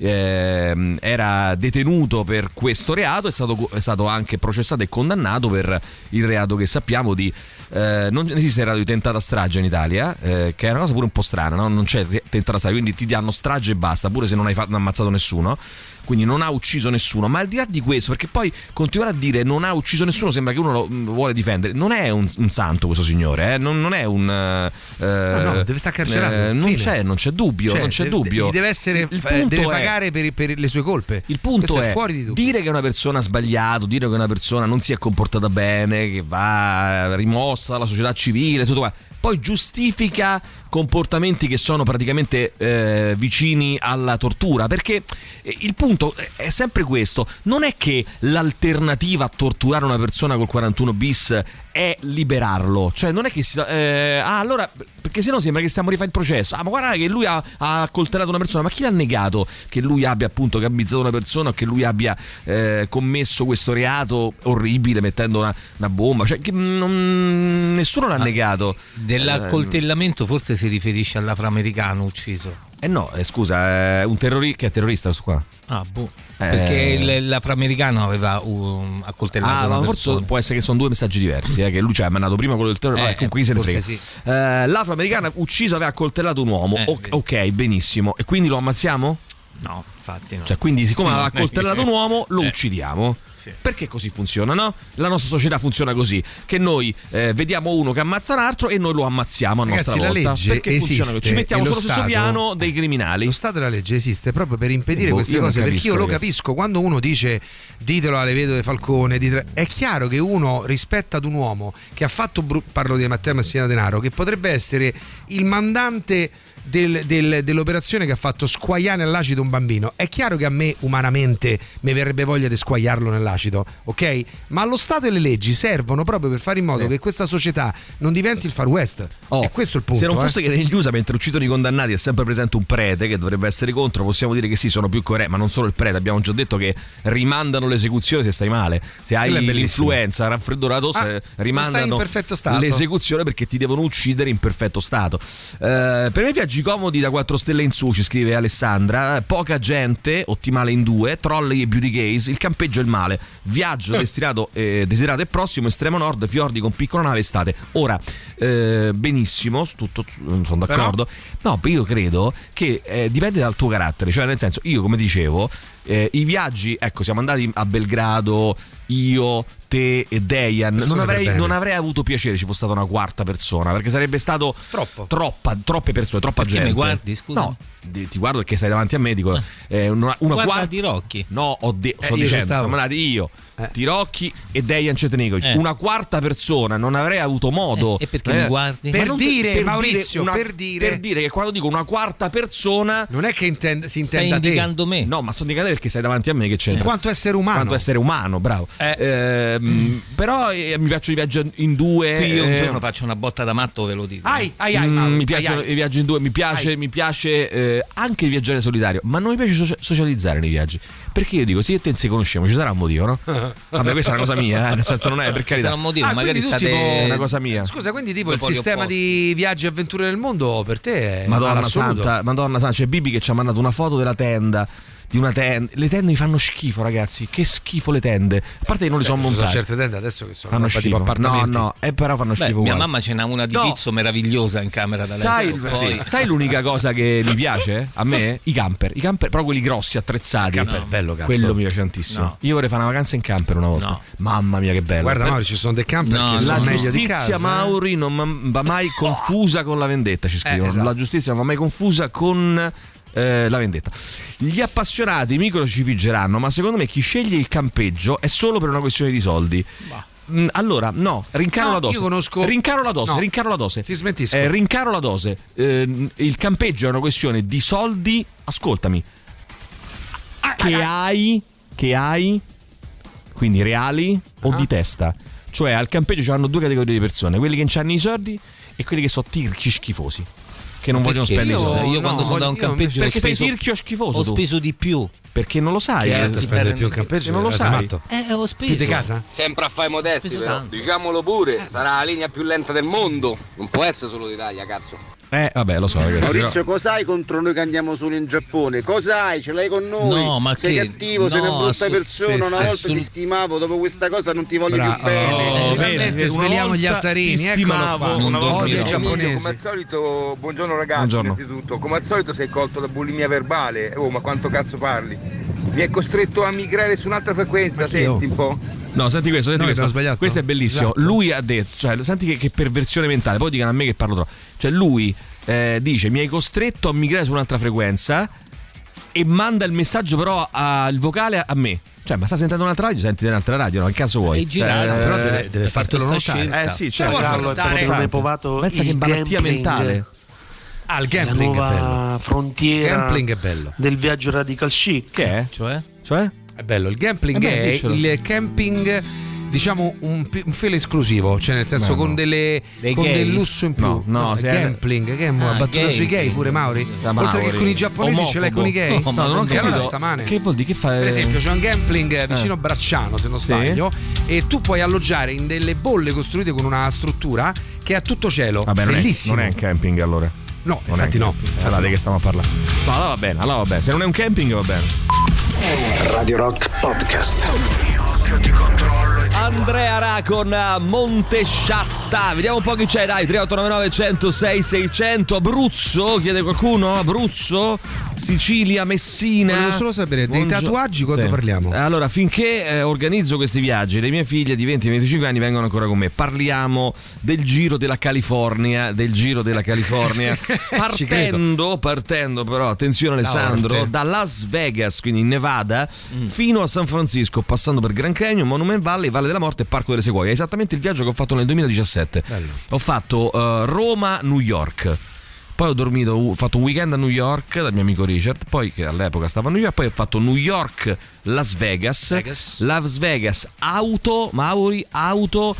ehm, era detenuto per questo reato, è stato, è stato anche processato e condannato per il reato che sappiamo di eh, non esiste il reato di tentata strage in Italia, eh, che è una cosa pure un po' strana, no? Non c'è tentata strage, quindi ti danno strage e basta, pure se non hai fatto, non ammazzato nessuno. Quindi non ha ucciso nessuno, ma al di là di questo, perché poi continuare a dire non ha ucciso nessuno sembra che uno lo vuole difendere. Non è un, un santo questo signore, eh? non, non è un eh, no, no, deve stare carcerato. Eh, non, c'è, non c'è dubbio, cioè, non c'è deve, dubbio. Deve essere, il eh, deve è, pagare per, per le sue colpe. Il punto è, è, fuori di dire che una persona ha sbagliato, dire che una persona non si è comportata bene, che va rimossa dalla società civile, tutto qua. Poi giustifica comportamenti che sono praticamente eh, vicini alla tortura, perché il punto è sempre questo: non è che l'alternativa a torturare una persona col quarantuno bis è liberarlo, cioè non è che si eh, ah allora, perché sennò sembra che stiamo rifacendo il processo. Ah, ma guarda che lui ha, ha accoltellato una persona, ma chi l'ha negato che lui abbia appunto gambizzato una persona o che lui abbia eh, commesso questo reato orribile mettendo una, una bomba? Cioè che non, nessuno l'ha ah, negato. Dell'accoltellamento forse si riferisce all'afroamericano ucciso. Eh no, eh, scusa, è un terrorista che è terrorista questo qua. Ah, boh. Eh... Perché il, l'afroamericano aveva um, accoltellato ah, una ma persona. Forse può essere che sono due messaggi diversi, eh, che lui ci ha mandato prima quello del terrore, eh, comunque se ne frega. Sì. Eh, l'afroamericano ucciso aveva accoltellato un uomo. Eh, o- ok, benissimo. E quindi lo ammazziamo? No, infatti no. Cioè, quindi siccome aveva accoltellato un uomo, lo eh. uccidiamo. Sì. Perché così funziona, no? La nostra società funziona così, che noi eh, vediamo uno che ammazza un altro e noi lo ammazziamo a Ragazzi, nostra la volta. legge perché esiste, funziona così. Ci mettiamo sullo stesso Stato, piano dei criminali. Lo Stato e la legge esiste proprio per impedire boh, queste cose, perché io lo ragazzi. capisco. Quando uno dice ditelo alle vedove Falcone, ditelo, è chiaro che uno rispetto ad un uomo che ha fatto bru- parlo di Matteo Messina Denaro, che potrebbe essere il mandante Del, del, dell'operazione che ha fatto squagliare nell'acido un bambino. È chiaro che a me umanamente mi verrebbe voglia di squagliarlo nell'acido, ok? Ma lo Stato e le leggi servono proprio per fare in modo eh. che questa società non diventi il Far West. Oh, è questo il punto. Se non fosse eh. che negli U S A mentre uccidono i condannati è sempre presente un prete che dovrebbe essere contro, possiamo dire che sì, sono più corretti, ma non solo il prete, abbiamo già detto che rimandano l'esecuzione se stai male. Se hai l'influenza, raffreddore alla tosse, ah, rimandano l'esecuzione perché ti devono uccidere in perfetto stato. Eh, per me viaggi comodi da quattro stelle in su, ci scrive Alessandra. Poca gente, ottimale in due, trolley e beauty gaze, il campeggio è il male, viaggio destinato eh, desiderato e prossimo, estremo nord, fiordi con piccola nave, estate. Ora eh, benissimo, tutto sono d'accordo. Però... no, io credo che eh, dipende dal tuo carattere, cioè nel senso, io come dicevo eh, i viaggi, ecco, siamo andati a Belgrado, io, te e Dejan, non avrei, non avrei avuto piacere ci fosse stata una quarta persona, perché sarebbe stato troppo troppa, troppe persone, troppa perché gente. mi guardi, scusa? No, ti guardo perché sei davanti a me, dico eh, una, una guarda quarta Rocchi. No, ho de- eh, sto io dicendo, siamo andati io, eh. Tirocchi e Dejan Cetnicovic. Eh. Una quarta persona non avrei avuto modo. Eh, e perché eh, mi guardi? Per non dire, per Maurizio, dire una, per dire per dire che quando dico una quarta persona non è che intende, si stai intenda indicando te. me. No, ma sto indicando perché sei davanti a me, che c'entra. Quanto essere umano. Quanto essere umano, bravo. Eh. Eh, mm. Però eh, mi piacciono i viaggi in due. Qui io un eh, giorno faccio una botta da matto, ve lo dico. Ai, ai, ai, mm, Mauro, mi piacciono ai, ai. i viaggi in due, mi piace, ai. mi piace eh, anche il viaggiare solitario, ma non mi piace so- socializzare nei viaggi. Perché io dico, sì, e te se conosciamo, ci sarà un motivo, no? Vabbè, questa è una cosa mia, eh, nel senso non è per carità. Ci sarà un motivo, Ah, magari quindi tu state tipo- una cosa mia. Scusa, quindi tipo il poli sistema opposti. di viaggi e avventure nel mondo per te è Madonna all'assoluto. santa, Madonna santa, c'è Bibi che ci ha mandato una foto della tenda. Di una tenda. Le tende mi fanno schifo, ragazzi. Che schifo le tende. A parte che non le so Ci sono montare. certe tende adesso che sono Fanno roba tipo schifo. No, appartamenti. no, eh, però fanno Beh, schifo. mia uguali. mamma ce n'ha una di No. pizzo meravigliosa in camera da Sai, letto. sì, Poi- sai l'unica cosa che mi piace? A me? I camper. I camper, però quelli grossi, attrezzati. Il camper, bello, cazzo. Quello mi piace tantissimo. No. Io vorrei fare una vacanza in camper una volta. No. Mamma mia, che bello. Guarda, Per- Mauri, ci sono dei camper No, che la sono meglio di giustizia casa. eh. Mauri non ma- va mai confusa con la vendetta, ci scrivono. Eh, esatto. La giustizia non va mai confusa con eh, la vendetta. Gli appassionati micro ci figgeranno, ma secondo me chi sceglie il campeggio è solo per una questione di soldi. Mm, Allora, no, rincaro No, la dose. io conosco- Rincaro la dose, No. rincaro la dose. Ti smentisco. Eh, rincaro la dose. Eh, il campeggio è una questione di soldi. Ascoltami. Che hai, che hai, quindi reali o Ah. di testa. Cioè al campeggio c'hanno due categorie di persone, quelli che non hanno i soldi e quelli che sono tirchi schifosi, che non vogliono Perché? spendere i Io, soldi. io quando no, sono da un io- campeggio ho Perché sei speso, tirchio schifoso ho tu. speso di più. Perché non lo sai. Che eh. ti Spende per- più il campeggio, non lo sei sai. matto. Eh, ho speso. Più di casa? Sempre a fare modesti, Speso però. tanto. Diciamolo pure, sarà la linea più lenta del mondo. Non può essere solo d'Italia, cazzo. Eh, vabbè, lo so, ragazzi. Maurizio, cos'hai contro noi che andiamo solo in Giappone? Cos'hai? Ce l'hai con noi? No, ma sei che- cattivo, sei no, una brutta assu- persona. sì, una sì, volta assolut- ti stimavo, dopo questa cosa non ti voglio Bra- più bene. oh, Eh, finalmente vedi, sveliamo una gli volta altarini, ti eccolo stimavo, qua. Non una volta dormirò. ti Giappone. stimavo. Come al solito, buongiorno ragazzi, Buongiorno. innanzitutto. Come al solito sei colto da bulimia verbale. Oh, ma quanto cazzo parli? Mi è costretto a migrare su un'altra frequenza, chi, oh? senti un po'. No, senti questo, senti Noi questo. abbiamo sbagliato. Questo è bellissimo. Esatto. Lui ha detto, cioè, senti che, che perversione mentale, poi dicono a me che parlo troppo. Cioè, lui eh, dice: mi hai costretto a migrare su un'altra frequenza e manda il messaggio, però al vocale a me. Cioè, ma sta sentendo un'altra radio? Senti un'altra radio, no? Che cazzo vuoi? Hai girato, Cioè, Però deve, deve fartelo questa notare. scelta. Eh sì, Ce lo cioè, vuoi far Carlo, notare? è Come provato pensa che il malattia gambling. mentale. Ah, il La gambling è bello. nuova frontiera Gambling è bello. del viaggio radical chic. Che è? Cioè? Cioè? È bello, il gambling Eh beh, è diccelo. il camping, diciamo un, pi- un filo esclusivo, cioè nel senso No, con no. delle Dei con gay? del lusso in più. No, no, il se è- gambling, che è una Ah, battuta sui gay. gay pure Mauri. Da Oltre Mauri. che con i giapponesi ce l'hai con i gay. Omofobo. No, non ho E allora capito. sta male. Che vuol dire? Che fa? Per esempio c'è un gambling vicino Bracciano, se non Sì. sbaglio, e tu puoi alloggiare in delle bolle costruite con una struttura che ha tutto cielo. Vabbè, non è, bellissimo. non è un camping allora. No, Non infatti è un no. camping. infatti Allora, no. di che stiamo a parlare? No, allora va bene, allora va bene. Se non è un camping va bene. Radio Rock Podcast. Andrea Ra con Monte Shasta. Vediamo un po' chi c'è, dai. tre otto nove nove uno zero sei sei zero zero. Abruzzo, chiede qualcuno? Abruzzo, Sicilia, Messina. Volevo solo sapere, dei Buongio- tatuaggi quando Sì. parliamo? Allora, finché eh, organizzo questi viaggi, le mie figlie di venti venticinque anni vengono ancora con me. Parliamo del giro della California, del giro della California. Ci credo. partendo, partendo però, attenzione Alessandro, Orte. da Las Vegas, quindi in Nevada, fino a San Francisco, passando per Grand Canyon, Monument Valley, Valle della Morte e Parco delle Sequoie. È esattamente il viaggio che ho fatto nel duemiladiciassette. Bello. Ho fatto eh, Roma-New York. Poi ho dormito, ho fatto un weekend a New York dal mio amico Richard, poi che all'epoca stava a New York, poi ho fatto New York, Las Vegas, Vegas. Las Vegas, auto, Mauri, auto,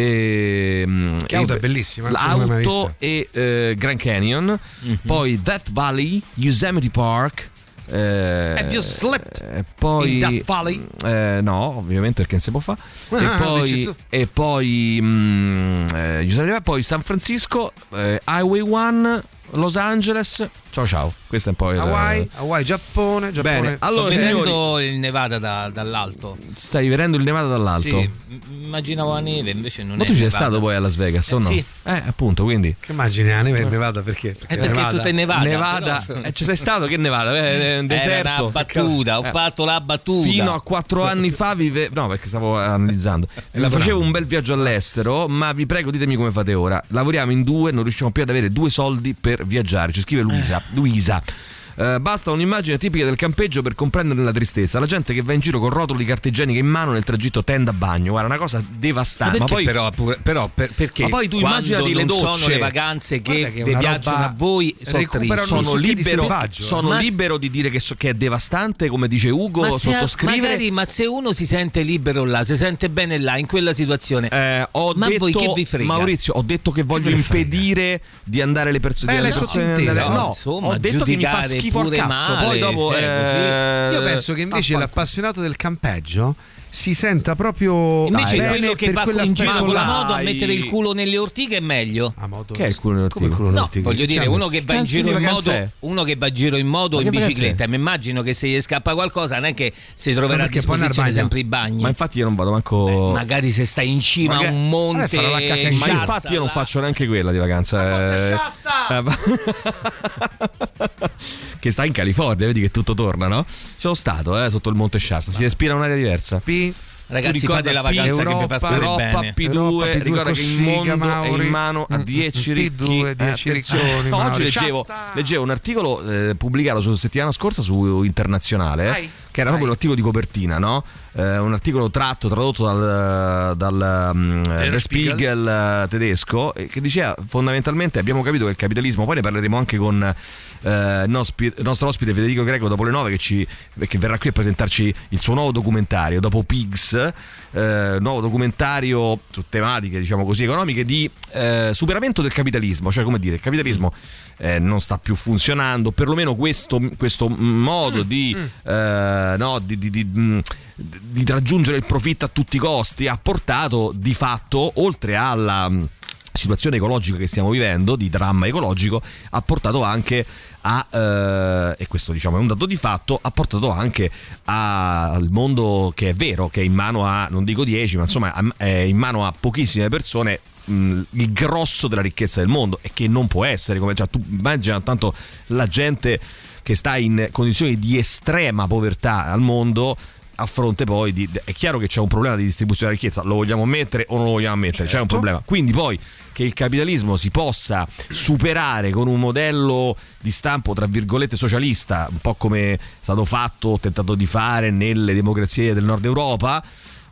ehm, Che auto e- è bellissima, non l'ho mai l'auto vista. e eh, Grand Canyon, poi Death Valley, Yosemite Park. Eh, Have you slept eh, poi in Death Valley? eh, no, ovviamente perché non si può fare. Ah, e poi, dici tu. e poi, mm, eh, Yosemite Park, poi San Francisco, eh, Highway One, Los Angeles. Ciao ciao. Questo è un po' il Hawaii, Hawaii, Giappone, Giappone. Bene, allora, Sto signori, vedendo il Nevada da- dall'alto. stai vedendo il Nevada dall'alto. Sì, m- immaginavo la neve, invece non Ma è tu ci sei Nevada. stato poi a Las Vegas o Eh, no? sì. Eh, appunto, quindi Che immagini la neve in Nevada perché? È perché Nevada. tutto è Nevada. Nevada, però- eh, ci sei stato? Che Nevada? Eh, è un deserto. Era una battuta, ho Eh, fatto la battuta. Fino a quattro anni fa vive... No, perché stavo analizzando. Facevo un bel viaggio all'estero, ma vi prego ditemi come fate ora. Lavoriamo in due, non riusciamo più ad avere due soldi per viaggiare. Ci scrive Luisa. Luisa. Eh, basta un'immagine tipica del campeggio per comprendere la tristezza. La gente che va in giro con rotolo di carta igienica in mano nel tragitto tenda-bagno. Guarda, una cosa devastante. Ma, Ma poi, però, pure- però per- perché Ma poi tu quando immaginati le non sono docce. le vacanze Guarda che, che è vi una piacciono roba- a voi sono recuperano tristi. un sono succhi di libero, selvaggio, eh. sono Ma- libero di dire che, so- che è devastante, come dice Ugo, Ma se, sottoscrivere. magari, ma se uno si sente libero là, si sente bene là, in quella situazione, Eh, ho ma detto, voi che vi frega? Maurizio, ho detto che voglio ve ne frega? impedire di andare alle persone. Beh, di l'hai alle persone- sottinteso. andare- No, no, insomma, ho detto che mi fa giudicare schifo al pure cazzo. male, Poi dopo cioè, eh, Io penso che invece ah, l'appassionato del campeggio si senta proprio invece bene quello che per va in quell'aspetto giro con la là. moto a mettere il culo nelle ortiche è meglio. A moto. Che è il culo nelle ortiche? Come il culo nelle No, ortiche? voglio dire, Diciamo, uno che va in cazzo giro di in vacanza moto, è? uno che va in giro in moto o Ma in che vacanza bicicletta, mi immagino che se gli scappa qualcosa non è che si troverà Ma a perché poi disposizione nel bagno? sempre i bagni. Ma infatti io non vado manco. Beh, magari se stai in cima Magari- a un monte, Vabbè, farò la cacca in Ma Sciazza, infatti io non là. faccio neanche quella di vacanza. eh. Eh, ma- che sta in California, vedi che tutto torna, no? Ci sono stato eh, sotto il Monte Shasta, si respira un'aria diversa. P Ragazzi, Tu fate ricorda la vacanza Europa, che vi fa stare Europa bene. P due, Europa P due ricorda che il Cossiga, mondo è Mauri. in mano a dieci Mm, ricchi. P due, dieci Eh, riccioni, attenzione. Mauri. Oggi leggevo, Ciasta. leggevo un articolo eh, pubblicato su settimana scorsa su Internazionale, Vai. che era proprio l'articolo di copertina, no? Eh, un articolo tratto, tradotto dal, dal um, Der Spiegel. Spiegel eh, tedesco, eh, che diceva fondamentalmente abbiamo capito che il capitalismo, poi ne parleremo anche con eh, il nostro, il nostro ospite Federico Greco dopo le nove che, ci, che verrà qui a presentarci il suo nuovo documentario dopo Pigs, eh, nuovo documentario su tematiche diciamo così economiche di eh, superamento del capitalismo, cioè come dire il capitalismo eh, non sta più funzionando, perlomeno questo, questo modo di, eh, no, di, di, di, di raggiungere il profitto a tutti i costi ha portato di fatto, oltre alla situazione ecologica che stiamo vivendo, di dramma ecologico, ha portato anche a, eh, e questo diciamo è un dato di fatto, ha portato anche a, al mondo che è vero, che è in mano a, non dico dieci, ma insomma è in mano a pochissime persone mh, il grosso della ricchezza del mondo, e che non può essere come, cioè, tu immagina tanto la gente che sta in condizioni di estrema povertà al mondo, a fronte poi di, è chiaro che c'è un problema di distribuzione della ricchezza, lo vogliamo ammettere o non lo vogliamo ammettere, certo. C'è un problema, quindi poi che il capitalismo si possa superare con un modello di stampo tra virgolette socialista, un po' come è stato fatto, tentato di fare nelle democrazie del nord Europa,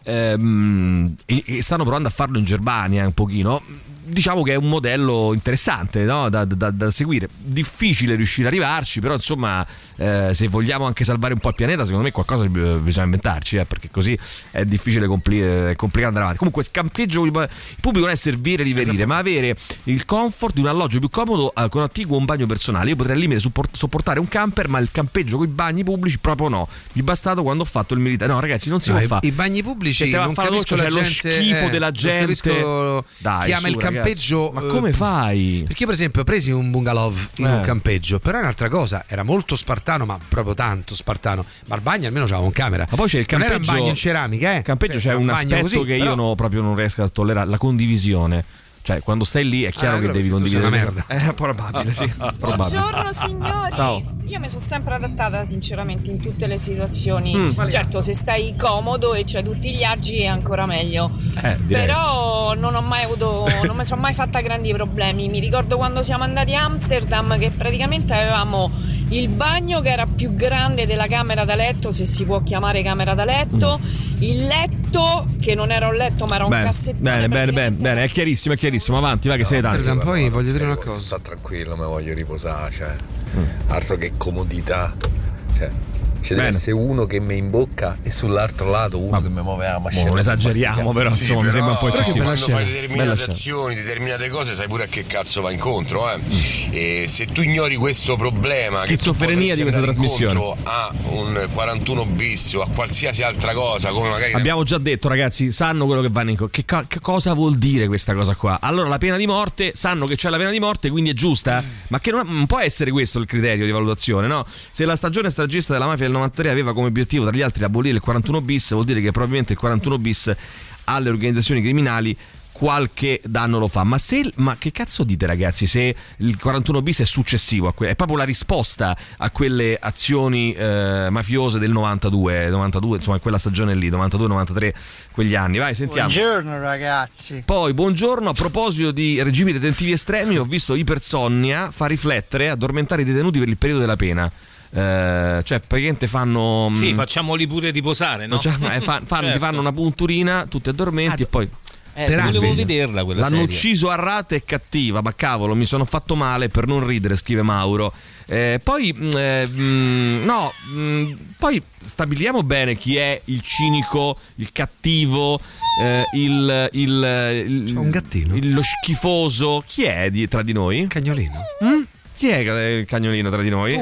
ehm, e, e stanno provando a farlo in Germania un pochino, diciamo che è un modello interessante, no? da, da, da seguire, difficile riuscire ad arrivarci, però insomma eh, se vogliamo anche salvare un po' il pianeta, secondo me qualcosa bisogna inventarci, eh, perché così è difficile, compli- è complicato andare avanti. Comunque campeggio, il pubblico non è servire e riverire, ma avere il comfort di un alloggio più comodo eh, con attiguo un bagno personale. Io potrei al limite support- sopportare un camper, ma il campeggio con i bagni pubblici proprio no, mi è bastato quando ho fatto il militare. No ragazzi, non si no, può i, fare i bagni pubblici, se te va non a fare capisco la la doccia, gente, c'è lo schifo eh, della non gente. capisco Dai, chi ama su, il ragazzi. campeggio. Ma come fai? Perché io per esempio ho preso un bungalow in Eh. un campeggio, però è un'altra cosa, era molto spartano, ma proprio tanto spartano, ma il bagno almeno c'aveva un camera, ma poi c'è il non era un campeggio- bagno in ceramica, eh. Il campeggio Cioè, c'è era un bagno aspetto così, che però- io no, proprio non riesco a tollerare, la condivisione. Cioè, quando stai lì è chiaro Ah, che quello devi perché tu sei condividere. una merda. È probabile, sì. Probabile. Buongiorno signori, Ciao. io mi sono sempre adattata sinceramente in tutte le situazioni. Mm. Certo, se stai comodo e c'hai tutti gli aggi è ancora meglio. Eh, direi. Però non ho mai avuto, non mi sono mai fatta grandi problemi. Mi ricordo quando siamo andati a Amsterdam che praticamente avevamo il bagno che era più grande della camera da letto, se si può chiamare camera da letto, mm. il letto che non era un letto ma era un Bene, cassettone. bene, bene, bene, bene, è chiarissimo, è chiarissimo. Avanti, va che sei tanto. Amsterdam, poi voglio dire una cosa. Sta tranquillo, mi voglio riposare, cioè. Altro che comodità. Cioè, ci deve Bene. essere uno che mi imbocca e sull'altro lato uno che mi muove la mascella. non esageriamo, però Sì, insomma mi sembra un po' però eccessivo. quando fai Bella determinate scena. azioni, determinate cose, sai pure a che cazzo va incontro, eh. E se tu ignori questo problema, Schizofrenia di questa trasmissione. a un quarantuno bis o a qualsiasi altra cosa, come magari Abbiamo già detto, ragazzi, sanno quello che vanno in co- che, co- che cosa vuol dire questa cosa qua? Allora, la pena di morte, sanno che c'è la pena di morte, quindi è giusta? Ma che non, non può essere questo il criterio di valutazione, no? Se la stagione stragista della mafia del novantatré aveva come obiettivo tra gli altri abolire il quarantuno bis, vuol dire che probabilmente il quarantuno bis alle organizzazioni criminali qualche danno lo fa. Ma se ma che cazzo dite, ragazzi, se il quarantuno bis è successivo a que- è proprio la risposta a quelle azioni eh, mafiose del novantadue, novantadue, insomma quella stagione lì, novantadue novantatré, quegli anni. Vai, sentiamo. Buongiorno ragazzi. Poi, buongiorno, a proposito di regimi detentivi estremi, ho visto Ipersonnia fa riflettere, addormentare i detenuti per il periodo della pena. Eh, cioè praticamente fanno Sì, mh, facciamoli pure riposare, no? cioè, eh, fa- fanno, Certo. ti fanno una punturina, tutti addormenti e poi Eh, per volevo anni. vederla quella L'hanno serie. ucciso a rate, è cattiva, ma cavolo, mi sono fatto male per non ridere, scrive Mauro. Eh, poi mh, eh, mh, no, mh, poi stabiliamo bene chi è il cinico, il cattivo, eh, il, il, il C'è un gattino. il- lo schifoso. Chi è di, tra di noi? Cagnolino. Mm? Chi è il cagnolino tra di noi? Tu. Eh?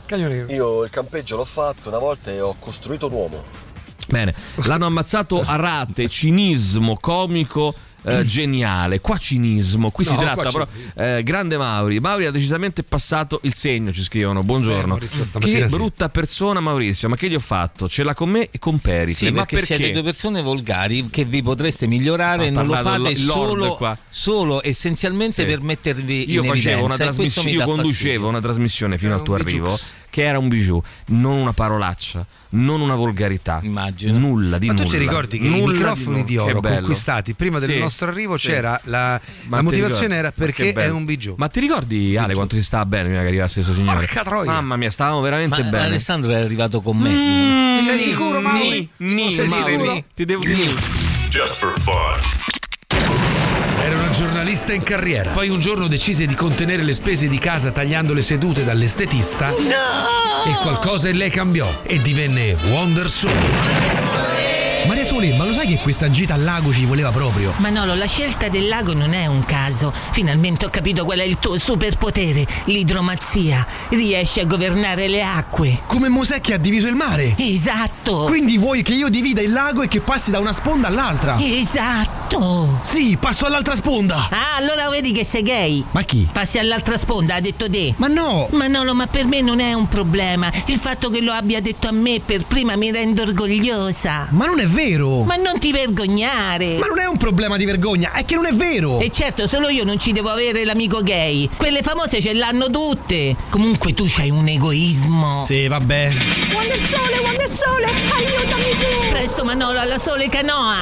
Io il campeggio l'ho fatto una volta e ho costruito un uomo. Bene, l'hanno ammazzato a rate, cinismo comico. Uh, geniale, qua cinismo, qui no, si tratta però eh, grande Mauri. Mauri ha decisamente passato il segno, ci scrivono. Buongiorno. Eh, che brutta sì. persona Maurizio, ma che gli ho fatto? Ce l'ha con me e con Pericle. Sì, ma perché, perché siete due persone volgari che vi potreste migliorare, non lo fate solo, solo essenzialmente sì. per mettervi io in facevo evidenza. una trasmissione, io conducevo fastidio. una trasmissione fino era al tuo arrivo che era un bijou, non una parolaccia, non una volgarità. Immagino. Nulla di ma nulla. Ma tu ti ricordi che i microfoni di, di oro conquistati prima del sì. nostro arrivo sì. c'era la, la motivazione era perché è un bijou. Ma ti ricordi Ale quanto si stava bene prima che arrivasse questo signore? Porca troia. Mamma mia, stavamo veramente ma bene. Alessandro è arrivato con me. Mm, sei sicuro, Mauri? Ni, sei sicuro? Ti devo dire. Just for fun. Era una giornalista in carriera. Poi un giorno decise di contenere le spese di casa tagliando le sedute dall'estetista. No! E qualcosa in lei cambiò e divenne Wonder Sole. Maria Sole, ma lo sai che questa gita al lago ci voleva proprio? Manolo, la scelta del lago non è un caso. Finalmente ho capito qual è il tuo superpotere, l'idromazia. Riesci a governare le acque. Come Mosè che ha diviso il mare. Esatto. Quindi vuoi che io divida il lago e che passi da una sponda all'altra? Esatto. Sì, passo all'altra sponda. Ah, allora vedi che sei gay. Ma chi? Passi all'altra sponda, ha detto te. Ma no. Manolo, ma per me non è un problema. Il fatto che lo abbia detto a me per prima mi rende orgogliosa. Ma non è vero. Ma non ti vergognare. Ma non è un problema di vergogna, è che non è vero. E certo, solo io non ci devo avere l'amico gay. Quelle famose ce l'hanno tutte. Comunque tu c'hai un egoismo. Sì, vabbè. Wonder Sole, Wonder Sole, aiutami tu. Presto Manolo, alla Sole Canoa.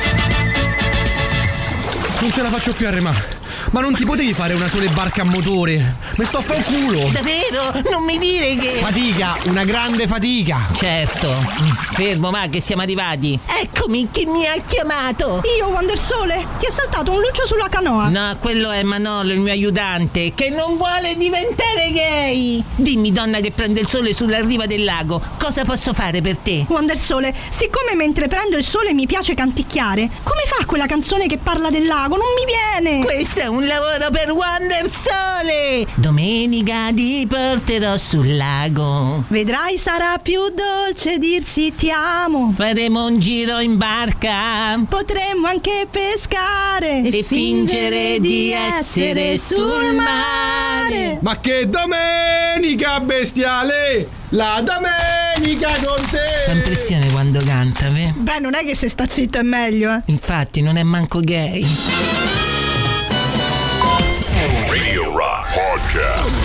Non ce la faccio più a remare. Ma non ti potevi fare una sola barca a motore? Mi sto a fa un culo. Davvero? Non mi dire che... Fatica, una grande fatica. Certo. Fermo, ma che siamo arrivati. Eccomi, chi mi ha chiamato? Io, Wonder Sole. Ti è saltato un luccio sulla canoa. No, quello è Manolo, il mio aiutante, che non vuole diventare gay. Dimmi, donna che prende il sole sulla riva del lago, cosa posso fare per te? Wonder Sole, siccome mentre prendo il sole mi piace canticchiare, come fa quella canzone che parla del lago? Non mi viene. Questo è un lavoro per Wonder Sole. Domenica ti porterò sul lago. Vedrai, sarà più dolce dirsi ti amo. Faremo un giro in barca. Potremmo anche pescare e, e fingere di essere sul mare. Ma che domenica bestiale! La domenica con te! Fa impressione quando canta, beh? Beh, non è che se sta zitto è meglio, eh. Infatti, non è manco gay. Radio Rock Podcast.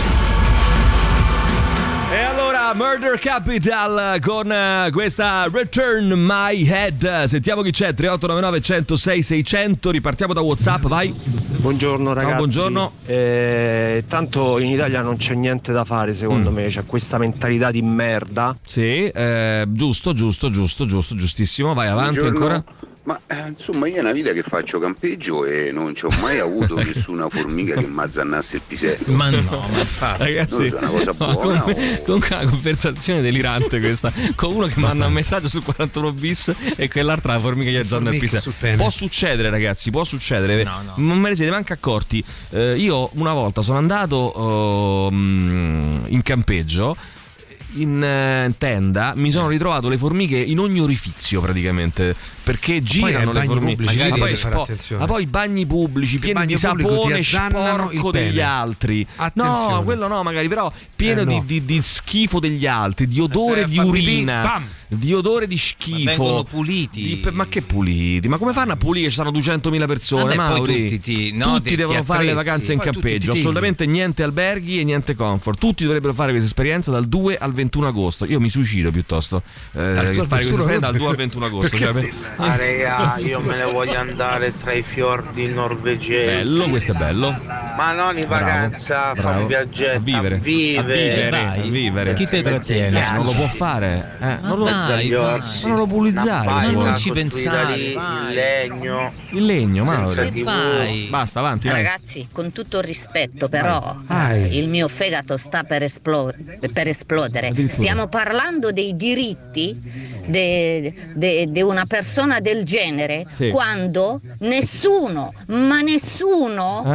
E allora Murder Capital con uh, questa Return My Head. Sentiamo chi c'è. Tre otto nove nove uno zero sei sei zero zero. Ripartiamo da WhatsApp, vai. Buongiorno ragazzi. No, buongiorno. eh, Tanto in Italia non c'è niente da fare, secondo mm. me. C'è questa mentalità di merda. Sì, eh, giusto, giusto, giusto, giusto, giustissimo. Vai avanti. Buongiorno. Ancora. Ma eh, insomma io è una vita che faccio campeggio e non ci ho mai avuto nessuna formica che mi azzannasse il pisello. Ma no, ma infatti ragazzi, so, è una cosa buona. No, come, o... comunque una conversazione delirante questa. Con uno che manda un messaggio sul quarantuno bis e quell'altra la formica gli azzanna il pisello. Può succedere, ragazzi, può succedere. No, no. Non me ne siete neanche accorti. eh, Io una volta sono andato uh, in campeggio in uh, tenda, mi sono ritrovato le formiche in ogni orifizio praticamente, perché girano le formiche. Pubblici, ma, poi, fare attenzione. ma poi i bagni pubblici pieni di sapone sporco degli altri. Attenzione. No, quello no, magari, però pieno eh, no. di, di, di schifo degli altri, di odore eh, di urina, di odore di schifo. Ma vengono puliti. Di, ma che puliti? Ma come fanno a pulire? Ci sono duecentomila persone, Vabbè, Mauri. Poi tutti, ti, no, tutti ti, devono ti fare le vacanze in poi campeggio, assolutamente niente alberghi e niente comfort. Tutti dovrebbero fare questa esperienza dal due al ventuno agosto. Io mi suicido piuttosto eh, che fare questa esperienza dal due al ventuno agosto. Cioè, sì. Ah, raga, io me ne voglio andare tra i fiordi norvegesi. Bello, questo è bello. Ma non in vacanza, fa un viaggetto. A vivere, a vivere, a vivere, a vivere. Chi te trattiene? Non lo può fare, eh, non, lo, vai, vai. non lo pulizzare. Ma non ci pensare. Lì, il legno. Il legno, Mauro. Vai. Basta, avanti. Vai. Ragazzi, con tutto il rispetto, però vai. Il mio fegato sta per, esplo- per esplodere. Stiamo parlando dei diritti di una persona del genere, sì. Quando nessuno, ma nessuno, eh?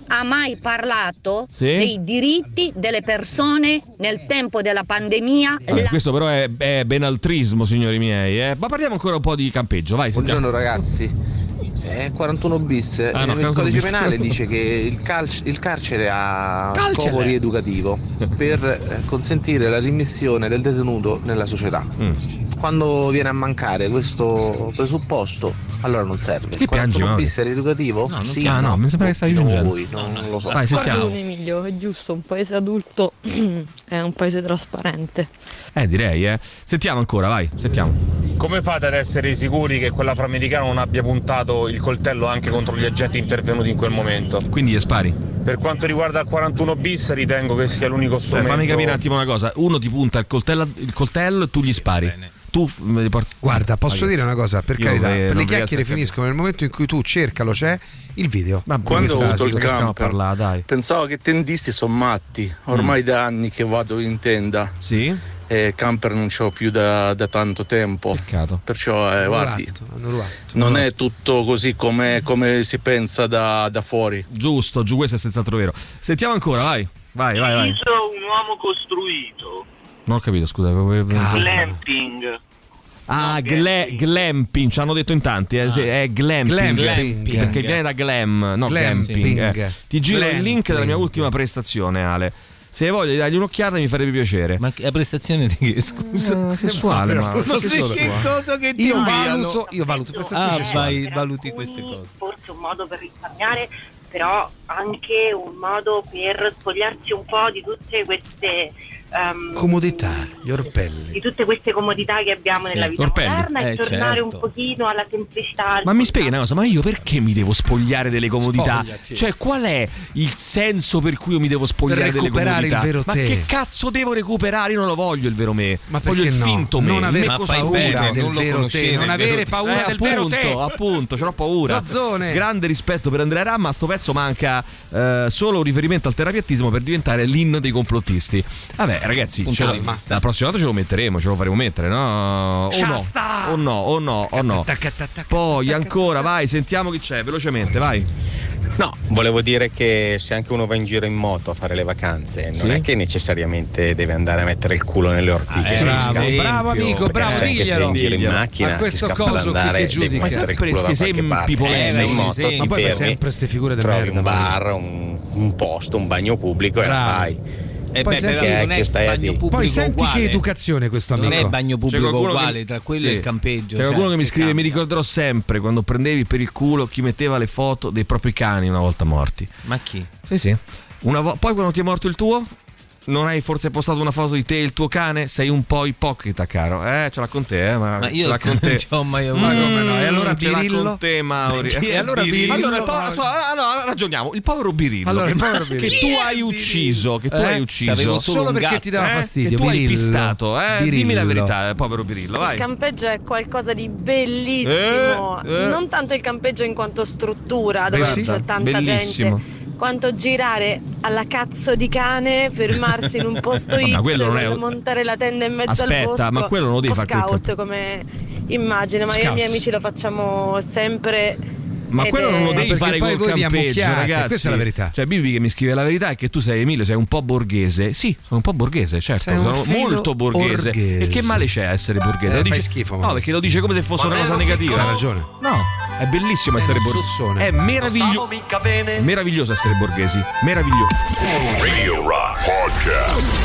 ha mai parlato Sì? dei diritti delle persone nel tempo della pandemia? Vabbè, La- questo però è, è benaltrismo, signori miei. Eh. Ma parliamo ancora un po' di campeggio, vai. Sentiamo. Buongiorno ragazzi. È quarantuno bis. Ah, no, il quarantuno codice bis. penale dice che il, calc- il carcere ha Calcele. scopo rieducativo per eh, consentire la rimmissione del detenuto nella società. Mm. Quando viene a mancare questo presupposto, allora non serve. Che Il quarantuno piangi, bis è rieducativo? non sì, piangi. Ah, no, mi sembra che stavi Ditelo piangendo. voi, non, non lo so. Vai, sentiamo. Pardon Emilio, è giusto, un paese adulto è un paese trasparente. Eh, direi, eh. Sentiamo ancora, vai, sentiamo. Come fate ad essere sicuri che quell'afroamericano non abbia puntato il coltello anche contro gli agenti intervenuti in quel momento? Quindi gli spari. Per quanto riguarda il quarantuno bis, ritengo che sia l'unico Cioè, strumento. fammi capire un attimo una cosa. Uno ti punta il coltello, il coltello e tu gli spari. Tu me li porti... Guarda, posso Ragazzi, dire una cosa, per io carità, non ve- per non le vi chiacchiere riesco a finiscono nel momento in cui tu cercalo, c'è il video. Ma Quando ho avuto il stiamo a camper, parlare, dai. pensavo che i tendisti sono matti. Ormai da anni che vado in tenda. Sì. E camper non ce l'ho più da, da tanto tempo. Peccato. Perciò, eh, Hanno guardi, rubato, hanno rubato. non è tutto così come, come si pensa da, da fuori. Giusto, giù, questo è senz'altro vero. Sentiamo ancora, vai. Vai, vai, vai. Sono un uomo costruito. Non ho capito, scusa. Glamping. Ah, gle- glamping, ci hanno detto in tanti, eh, se- è glamping, Glamping. perché viene da glam, no glamping. Glamping. eh. Ti giro il Glamping. link della mia ultima prestazione, Ale. Se hai voglia di dargli un'occhiata mi farebbe piacere. Ma la prestazione di che, scusa? Eh, sessuale, ma Ma che sì, sono che qua? cosa che ti Io inviano? valuto, io valuto prestazioni Ah, sessuali. vai, valuti queste cose. Forse un modo per risparmiare, però anche un modo per spogliarsi un po' di tutte queste ehm, Comodità, gli orpelli. di tutte queste comodità che abbiamo Sì. nella vita Orpelli. moderna e Eh, tornare certo. un pochino alla semplicità. Ma mi spieghi una cosa, ma io perché mi devo spogliare delle comodità? Spogliati. Cioè, qual è il senso per cui io mi devo spogliare Per delle recuperare comodità? il vero ma te. che cazzo devo recuperare? Io non lo voglio il vero me. Ma voglio perché il no? finto me. Non avere me paura costruito. del non lo vero conoscete, te, non il avere vero te. paura Eh, del vero appunto, te. appunto, ce l'ho paura. Zazzone. Grande rispetto per Andrea Ramma, sto pezzo manca eh, solo un riferimento al terapiattismo per diventare l'inno dei complottisti. Vabbè, ragazzi, Punto ce lo- di ma vista. la prossima volta ce lo metteremo, ce lo faremo mettere, no? O no? Shasta! O no, o no, o no. Poi ancora, vai, sentiamo chi c'è, velocemente, vai. No, volevo dire che se anche uno va in giro in moto a fare le vacanze, non Sì. è che necessariamente deve andare a mettere il culo nelle ortiche. Ah, sul bravo, scafo. bravo amico, Perché bravo, se anche sei diglielo. in giro in Diglielo. macchina, Ma questo ti scappa coso da andare, chi che giudica? devi Ma mettere il sempre culo da sti qualche esempi parte. polemici. Sei in Eh, moto, esempio. ti Ma poi fai fermi, sempre ste figure di trovi merda, un ma- bar, un, un posto, un bagno pubblico e Bravo. vai. E Poi beh, senti- però non che è stai a bagno dire. pubblico Poi senti uguale. che educazione questo Non amico. è bagno C'è pubblico qualcuno che- uguale, tra quello sì. e il campeggio. C'è cioè, qualcuno che mi che scrive: mi cambia. ricorderò sempre quando prendevi per il culo chi metteva le foto dei propri cani una volta morti. Ma chi? Sì, sì. Una vo- poi quando ti è morto il tuo, non hai forse postato una foto di te e il tuo cane? Sei un po' ipocrita, caro. Eh, ce l'ha con te, eh. Ma, Ma io ce l'ha con te. non ci ho mai avuto. Ma come no? E allora ce l'ha Birillo? con con te, Mauri. Chi è e allora Birillo? Allora, il povero- ascolta, allora, ragioniamo. Il povero Birillo. Allora, che, il povero che Birillo. tu hai ucciso. Che tu Eh? hai C'avevo ucciso. solo Solo un perché gatto. ti dava Eh? fastidio. Che tu hai Birillo. pistato, eh? Birillo. Dimmi la verità, eh, povero Birillo, vai. Il campeggio è qualcosa di bellissimo, Eh, eh. non tanto il campeggio in quanto struttura dove Beh, sì, c'è tanta bellissimo. gente, quanto girare alla cazzo di cane, fermarsi in un posto Ma X, quello non è- montare la tenda in mezzo al Aspetta, bosco. ma quello non lo devi un po' fare col scout come immagine, ma io e i Scout. miei amici lo facciamo sempre. Ma ed quello non lo è- devi perché fare poi col voi vi campeggio, ammucchiate, ragazzi. questa è la verità. Cioè, Bibi che mi scrive la verità è che tu sei Emilio, sei un po' borghese. Sì, sono un po' borghese, certo. Sei un Sono filo molto borghese. orghese. E che male c'è a essere borghese? Eh, Lo fai dice- schifo, No, ma- perché lo dice come se fosse una cosa negativa. Hai ragione. No, è bellissimo essere un borghese. sozzone. È meraviglioso. Meraviglioso essere borghesi. Meraviglioso. Radio Rock Podcast.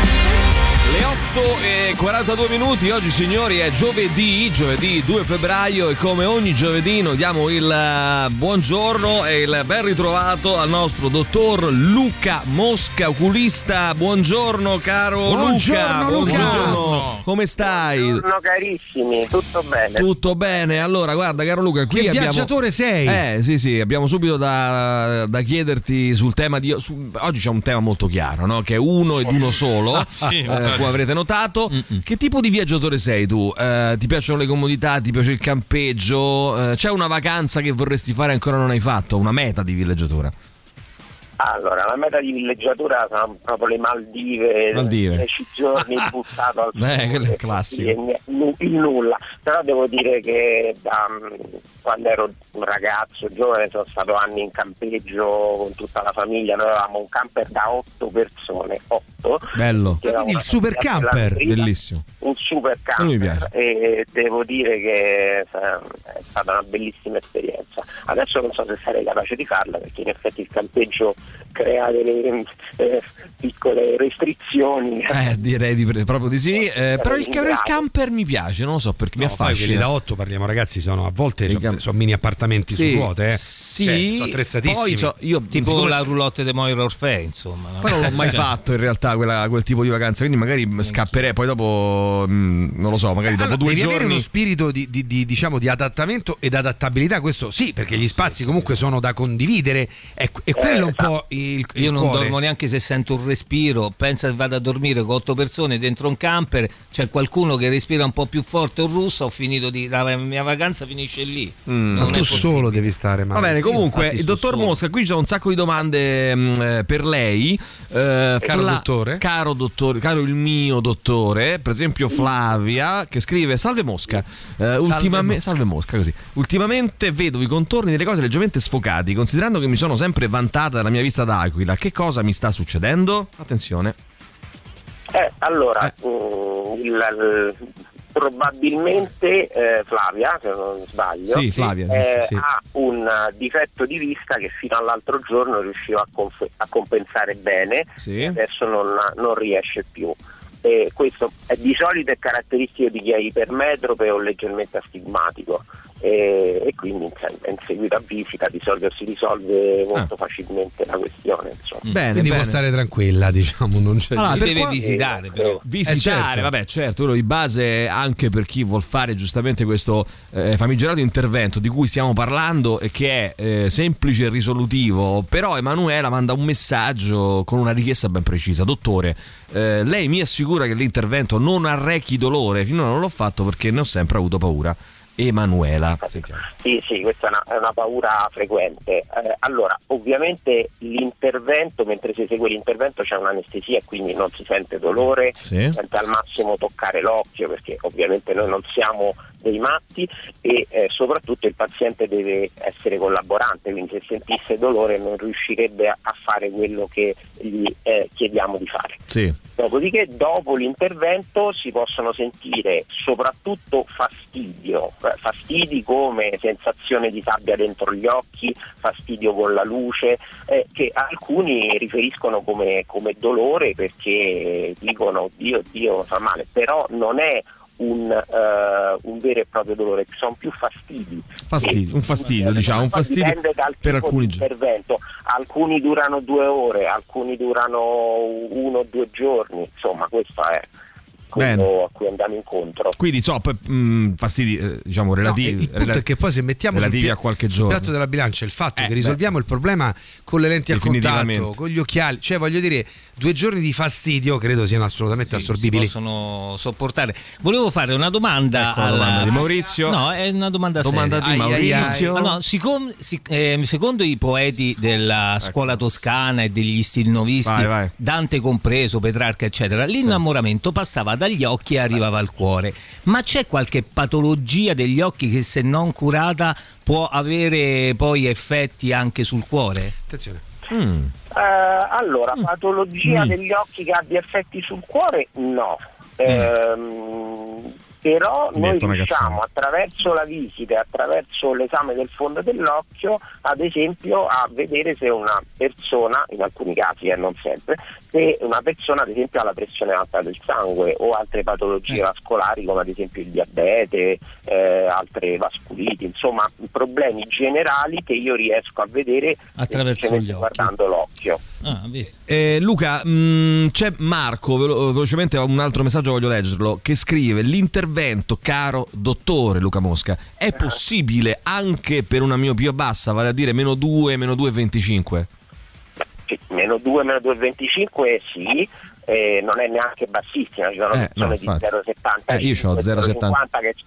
Le otto e quarantadue minuti, oggi signori è giovedì, giovedì due febbraio e come ogni giovedì noi diamo il eh, buongiorno e il ben ritrovato al nostro dottor Luca Mosca, oculista. Buongiorno caro Buongiorno, Luca, Luca. buongiorno. Come stai? Buongiorno carissimi, tutto bene? Tutto bene, allora guarda caro Luca, qui Che abbiamo... viaggiatore sei? Eh sì sì, abbiamo subito da, da chiederti sul tema di... Su, oggi c'è un tema molto chiaro, no? Che è uno ed uno solo, Sì, eh, come avrete notato. Mm-mm. Che tipo di viaggiatore sei tu? Eh, ti piacciono le comodità, ti piace il campeggio? Eh, c'è una vacanza che vorresti fare e ancora non hai fatto? Una meta di villeggiatura? Allora, la meta di villeggiatura sono proprio le Maldive, Maldive. dieci giorni buttato al Beh, quello è sole, classico. il, il nulla. Però devo dire che da, quando ero un ragazzo giovane sono stato anni in campeggio con tutta la famiglia. Noi avevamo un camper da otto persone, otto. Bello. Quindi il super camper, bellissimo. Un super Mi camper, piace. e devo dire che è stata una bellissima esperienza. Adesso non so se sarei capace di farla, perché in effetti il campeggio crea delle eh, piccole restrizioni. Eh, direi di, proprio di sì. Eh, però il, il camper mi piace, non lo so perché mi No, poi affascina. quelli da otto, parliamo ragazzi, sono a volte sono, sono mini appartamenti Sì, su ruote, eh. sì. Cioè, sono attrezzatissimi. Poi so- io Tipo siccome- la roulotte de Moira Orfei, insomma. No? Poi non l'ho mai Cioè, fatto in realtà quella- quel tipo di vacanza, quindi magari scapperei. Poi dopo, mh, non lo so, magari dopo Allora, due devi giorni. avere uno spirito di, di- di, diciamo, di adattamento ed adattabilità, questo sì, perché gli spazi comunque sono da condividere, è, è quello un po' il, il Io non cuore. dormo neanche se sento un respiro. Pensa che vado a dormire con otto persone dentro un camper, c'è qualcuno che respira un po' più forte, un russo, ho finito di, la mia vacanza finisce lì. Mm. Ma Non tu è solo devi stare male. Va bene, Sì, comunque infatti il sto dottor solo. Mosca, qui ci sono un sacco di domande mh, eh, per lei. Eh, Caro Fla- dottore. Caro dottore, caro il mio dottore, per esempio Flavia che scrive: Salve Mosca, eh, ultimame- Mosca. salve Mosca, così. Ultimamente vedo i contorni delle cose leggermente sfocati, considerando che mi sono sempre vantata della mia vista d'Aquila. Che cosa mi sta succedendo? Attenzione. Eh, allora, mm, il- il- probabilmente eh, Flavia, se non sbaglio, Sì, Flavia, sì, eh, sì. ha un difetto di vista che fino all'altro giorno riusciva a, conf- a compensare bene, Sì. e adesso non, non riesce più. E questo è di solito è caratteristico di chi è ipermetrope o leggermente astigmatico, e, e quindi in, in seguito a visita di solito si risolve molto facilmente la questione, insomma. Bene, Quindi bene. può stare tranquilla, diciamo, non c'è Allora, Si per deve qua- visitare però. Visitare, Eh, certo. vabbè, certo, quello di base anche per chi vuol fare giustamente questo eh, famigerato intervento di cui stiamo parlando e che è eh, semplice e risolutivo. Però Emanuela manda un messaggio con una richiesta ben precisa: dottore, eh, lei mi assicura che l'intervento non arrechi dolore? Finora non l'ho fatto perché ne ho sempre avuto paura. Emanuela, sentiamo. Sì, sì, questa è una, è una paura frequente. Eh, allora, ovviamente l'intervento, mentre si esegue l'intervento c'è un'anestesia e quindi non si sente dolore, Sì. si sente al massimo toccare l'occhio, perché ovviamente noi non siamo dei matti, e eh, soprattutto il paziente deve essere collaborante, quindi se sentisse dolore non riuscirebbe a, a fare quello che gli eh, chiediamo di fare. Sì. Dopodiché, dopo l'intervento si possono sentire soprattutto fastidio, eh, fastidi come sensazione di sabbia dentro gli occhi, fastidio con la luce, eh, che alcuni riferiscono come, come dolore perché dicono Dio, Dio fa male, però non è un, uh, un vero e proprio dolore, sono più fastidi. Fastidio, E- un fastidio, diciamo, un poi fastidio dipende dal per tipo alcuni di giorni. intervento. Alcuni durano due ore, alcuni durano uno o due giorni, insomma questo è quello Bene. a cui andiamo incontro. Quindi so, p- mh, fastidi eh, diciamo relativi, No, il punto rela- è che poi se mettiamo sul, relativi pia- a qualche sul giorno. piatto della bilancia il fatto Eh, che risolviamo il problema con le lenti a contatto, Definitivamente. con gli occhiali, cioè voglio dire, due giorni di fastidio credo siano assolutamente Sì, assorbibili. si possono sopportare. Volevo fare una domanda Ecco la alla- domanda di Maurizio. No, è una domanda Domanda seria. di Ai, ai, Maurizio. ai. Ma no, sicom- sic- eh, secondo i poeti della scuola toscana e degli stilnovisti, Vai, vai. Dante compreso, Petrarca eccetera, l'innamoramento passava dagli occhi e arrivava al cuore. Ma c'è qualche patologia degli occhi che, se non curata, può avere poi effetti anche sul cuore? Attenzione. Mm. Eh, allora, patologia Mm. degli occhi che abbia effetti sul cuore? No. Ehm, però Mi noi metto una riusciamo cazzata. attraverso la visita e attraverso l'esame del fondo dell'occhio, ad esempio, a vedere se una persona, in alcuni casi e eh, non sempre, se una persona ad esempio ha la pressione alta del sangue o altre patologie Eh. vascolari come ad esempio il diabete, eh, altre vasculiti, insomma problemi generali che io riesco a vedere Attraverso semplicemente gli occhi. guardando l'occhio. Ah, visto. Eh, Luca, mh, c'è Marco, velo- velocemente un altro messaggio voglio leggerlo, che scrive: l'intervento, caro dottore Luca Mosca, è possibile anche per una miopia bassa, vale a dire meno due, meno due virgola venticinque? Sì, meno due, meno due virgola venticinque sì, eh, non è neanche bassissima, ci sono Eh, no, persone di infatti. zero virgola settanta, Eh, io c'ho zero virgola settanta. che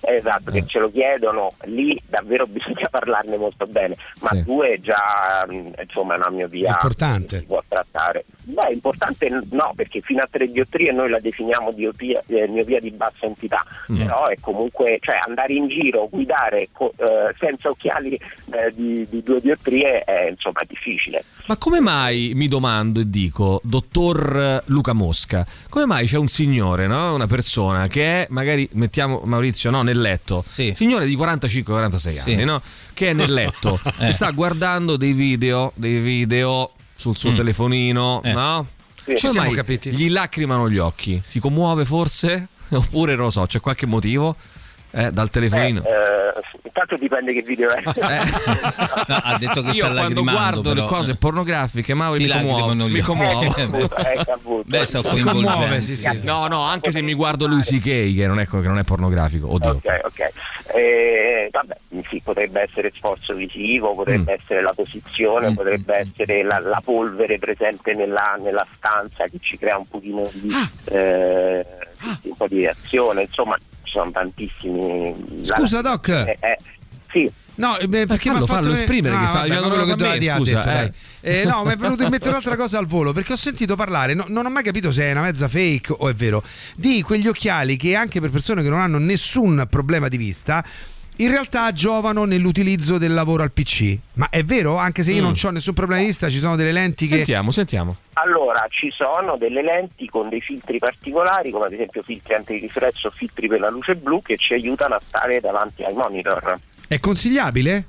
esatto, eh. che ce lo chiedono, lì davvero bisogna parlarne molto bene, ma sì. due già insomma è una miopia importante. Si può trattare. Beh, importante no, perché fino a tre diottrie noi la definiamo diopia, eh, miopia di bassa entità, mm. però è comunque, cioè andare in giro, guidare co- eh, senza occhiali eh, di, di due diottrie è insomma difficile. Ma come mai, mi domando e dico, dottor Luca Mosca, come mai c'è un signore, no? Una persona che è, magari, mettiamo Maurizio, no, nel letto, sì. signore di quarantacinque quarantasei sì. anni, no? Che è nel letto eh. e sta guardando dei video, dei video sul suo mm. telefonino, eh. no? Sì. Ci siamo capiti. Gli lacrimano gli occhi, si commuove forse? Oppure non lo so, c'è qualche motivo? Eh, dal telefonino. Eh, eh, intanto dipende che video è. Eh. No, ha detto che io sta quando guardo però, le cose eh. pornografiche, Mauro, mi commuovo, mi commuovo. Beh, so si commuove, sì, sì. No, no, anche se mi guardo Louis C K, che non è, che non è pornografico. Oddio. Ok, ok. Eh, vabbè, sì, potrebbe essere sforzo visivo, potrebbe mm. essere la posizione, mm. potrebbe essere la, la polvere presente nella, nella stanza che ci crea un pochino di ah. eh, ah. un po' di reazione, insomma. Sono tantissimi. Scusa Doc, eh, eh, sì. No, perché mi ha fatto esprimere ah, che stava dicendo quello che doveva dire. Scusa, eh. Eh, no, mi è venuto in mente un'altra cosa al volo, perché ho sentito parlare, no, non ho mai capito se è una mezza fake o è vero, di quegli occhiali che anche per persone che non hanno nessun problema di vista in realtà giovano nell'utilizzo del lavoro al P C. Ma è vero? Anche se io mm. non ho nessun problema di vista, ci sono delle lenti che... Sentiamo, sentiamo. Allora, ci sono delle lenti con dei filtri particolari, come ad esempio filtri antiriflesso, filtri per la luce blu, che ci aiutano a stare davanti ai monitor. È consigliabile?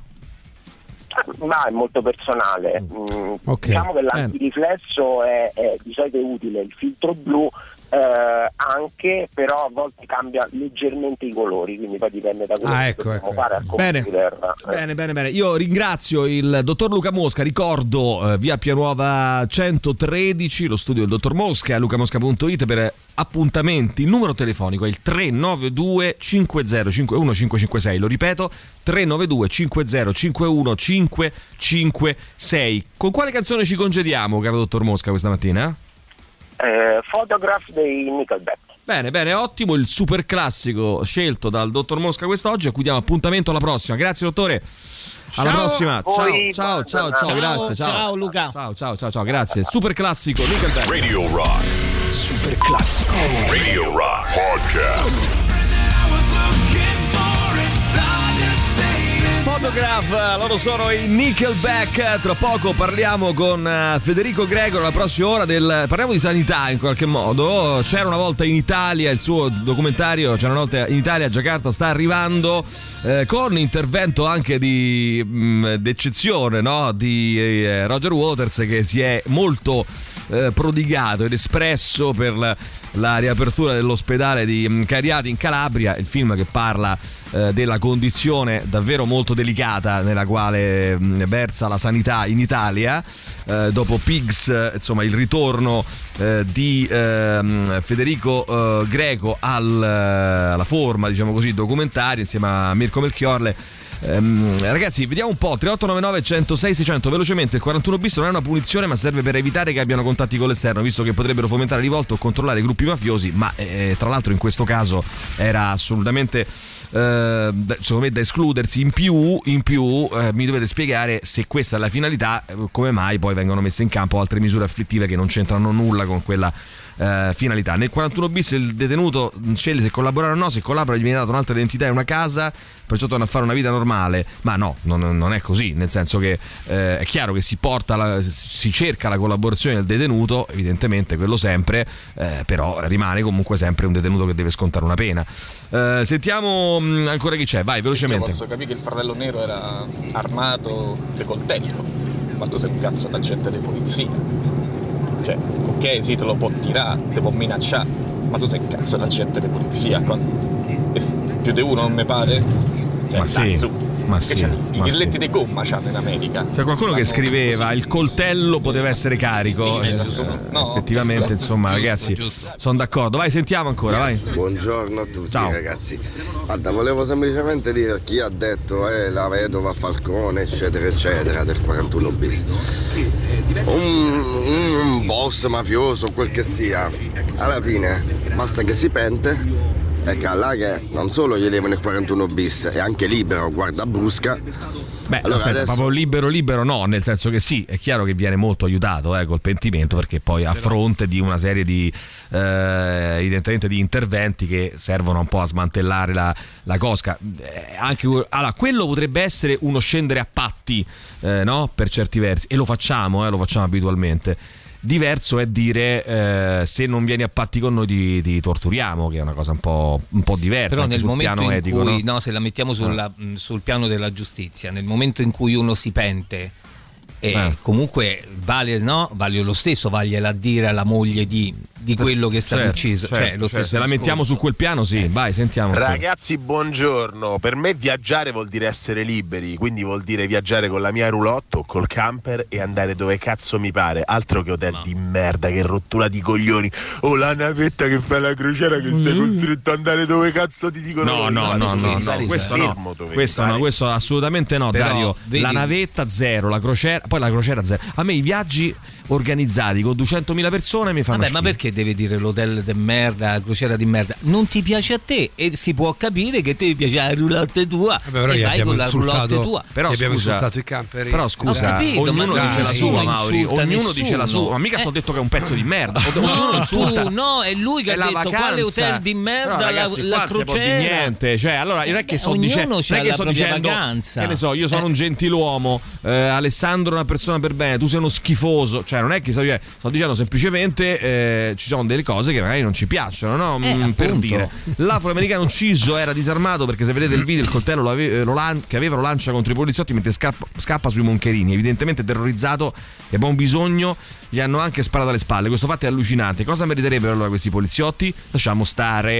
Ma è molto personale. Mm, okay. Diciamo che l'antiriflesso è, è di solito utile, il filtro blu eh, anche, però a volte cambia leggermente i colori, quindi poi dipende da quello ah, che ecco, dobbiamo ecco. fare al computer. Bene. bene, bene, bene. Io ringrazio il dottor Luca Mosca, ricordo eh, via Pianuova centotredici, lo studio del dottor Mosca, lucamosca punto it per appuntamenti. Il numero telefonico è il tre nove due cinque zero cinque uno cinque cinque sei, lo ripeto, tre nove due cinque zero cinque uno cinque cinque sei. Con quale canzone ci congediamo, caro dottor Mosca, questa mattina? Eh, Photograph dei Nickelback. Bene, bene, ottimo, il super classico scelto dal dottor Mosca quest'oggi, a cui diamo appuntamento alla prossima. Grazie dottore. Alla ciao, prossima. Ciao, ciao, ciao, ciao, ciao, grazie. Ciao, ciao Luca. Ciao, ciao, ciao, ciao, grazie. Super classico Nickelback. Radio Rock. Super classico. Radio Rock Podcast. Photograph, loro sono i Nickelback. Tra poco parliamo con Federico Greco, la prossima ora del... parliamo di sanità in qualche modo. C'era una volta in Italia, il suo documentario C'era una volta in Italia, a Giacarta sta arrivando eh, con intervento anche di mh, d'eccezione, no? Di eh, Roger Waters, che si è molto eh, prodigato ed espresso per la, la riapertura dell'ospedale di Cariati in Calabria, il film che parla eh, della condizione davvero molto delicata nella quale mh, versa la sanità in Italia eh, dopo Pigs, eh, insomma il ritorno eh, di eh, Federico eh, Greco al, alla forma, diciamo così, documentaria insieme a Mirko Melchiorle. Um, ragazzi, vediamo un po'. Tre otto nove nove uno zero sei sei zero zero. Velocemente, il quarantuno bis non è una punizione, ma serve per evitare che abbiano contatti con l'esterno, visto che potrebbero fomentare rivolte o controllare gruppi mafiosi. Ma eh, tra l'altro in questo caso era assolutamente eh, secondo me da escludersi. In più, in più eh, mi dovete spiegare, se questa è la finalità, come mai poi vengono messe in campo altre misure afflittive che non c'entrano nulla con quella Uh, finalità. Nel quarantuno bis il detenuto sceglie se collaborare o no. Se collabora gli viene data un'altra identità e una casa, perciò torna a fare una vita normale. Ma no, non, non è così, nel senso che eh, è chiaro che si porta la, si cerca la collaborazione del detenuto, evidentemente quello sempre, eh, però rimane comunque sempre un detenuto che deve scontare una pena. Uh, sentiamo mh, ancora chi c'è, vai velocemente. Io posso capire che il fratello nero era armato di coltello, ma tu sei un cazzo d'agente di polizia. Cioè, ok, sì, te lo può tirare, te può minacciare, ma tu sei un cazzo d'agente di polizia. Quando... più di uno non mi pare? Cioè, ma dai, sì, su. ma sì, sì, i grilletti sì. di gomma c'hanno in America. C'è qualcuno che scriveva il coltello poteva essere carico. Eh, no, effettivamente, insomma, giusto, ragazzi, sono d'accordo. Vai, sentiamo ancora, vai. Buongiorno a tutti. Ciao. Ragazzi. Guarda, volevo semplicemente dire chi ha detto eh, la vedova Falcone, eccetera, eccetera, del quarantuno bis. Un, un boss mafioso, quel che sia, alla fine basta che si pente è che là che non solo gli levano il quarantuno bis, è anche libero, guarda brusca. Beh, allora aspetta, adesso... proprio libero libero no, nel senso che sì, è chiaro che viene molto aiutato eh, col pentimento, perché poi a fronte di una serie di eh, evidentemente di interventi che servono un po' a smantellare la, la cosca. Eh, anche, allora, quello potrebbe essere uno scendere a patti, eh, no? Per certi versi, e lo facciamo, eh, lo facciamo abitualmente. Diverso è dire eh, se non vieni a patti con noi ti, ti torturiamo, che è una cosa un po', un po' diversa. Però nel sul momento piano in etico, cui no? no, se la mettiamo sulla, ah. sul piano della giustizia, nel momento in cui uno si pente e eh. comunque vale, no? Vale lo stesso, vagliela a dire alla moglie di, di quello che è stato certo, ucciso, certo, cioè lo certo. stesso Se la mettiamo su quel piano, sì, eh. vai, sentiamo. Ragazzi, buongiorno. Per me viaggiare vuol dire essere liberi, quindi vuol dire viaggiare con la mia roulotte o col camper e andare dove cazzo mi pare. Altro che hotel no. di merda, che rottura di coglioni. O la navetta che fa la crociera che mm. sei costretto ad andare dove cazzo ti dicono. No, no, no, no, no, questo no. Questo no, questo assolutamente no, Però, Dario. vedi... La navetta zero, la crociera, poi la crociera zero. A me i viaggi organizzati con duecentomila persone mi fanno Vabbè, schifo. ma perché deve dire l'hotel di merda, la crociera di merda? Non ti piace a te e si può capire che ti piace la roulotte tua. Vabbè, però e vai con la insultato, roulotte tua. Però abbiamo scusa, insultato i camper. Però scusa, capito, ognuno ma dice la sua, Mauri. Ognuno nessuno. dice la sua. Ma mica eh. sto detto che è un pezzo di merda. No, tu, no, è lui che è ha detto vacanza. Quale hotel di merda, no, ragazzi, la, la crociera. Di niente, cioè, allora non è che sto dicendo, non è che sto dicendo, vacanza. che ne so, io sono eh. un gentiluomo, eh, Alessandro è una persona per bene, tu sei uno schifoso, cioè non è che sto, cioè, sto dicendo semplicemente eh, ci sono delle cose che magari non ci piacciono, no? Eh, Mm, per dire, l'afroamericano ucciso era disarmato perché se vedete il video il coltello lo ave- lo lan- che aveva lo lancia contro i poliziotti mentre scappa, scappa sui moncherini, evidentemente terrorizzato e abbiamo bisogno, gli hanno anche sparato alle spalle. Questo fatto è allucinante. Cosa meriterebbero allora questi poliziotti? Lasciamo stare.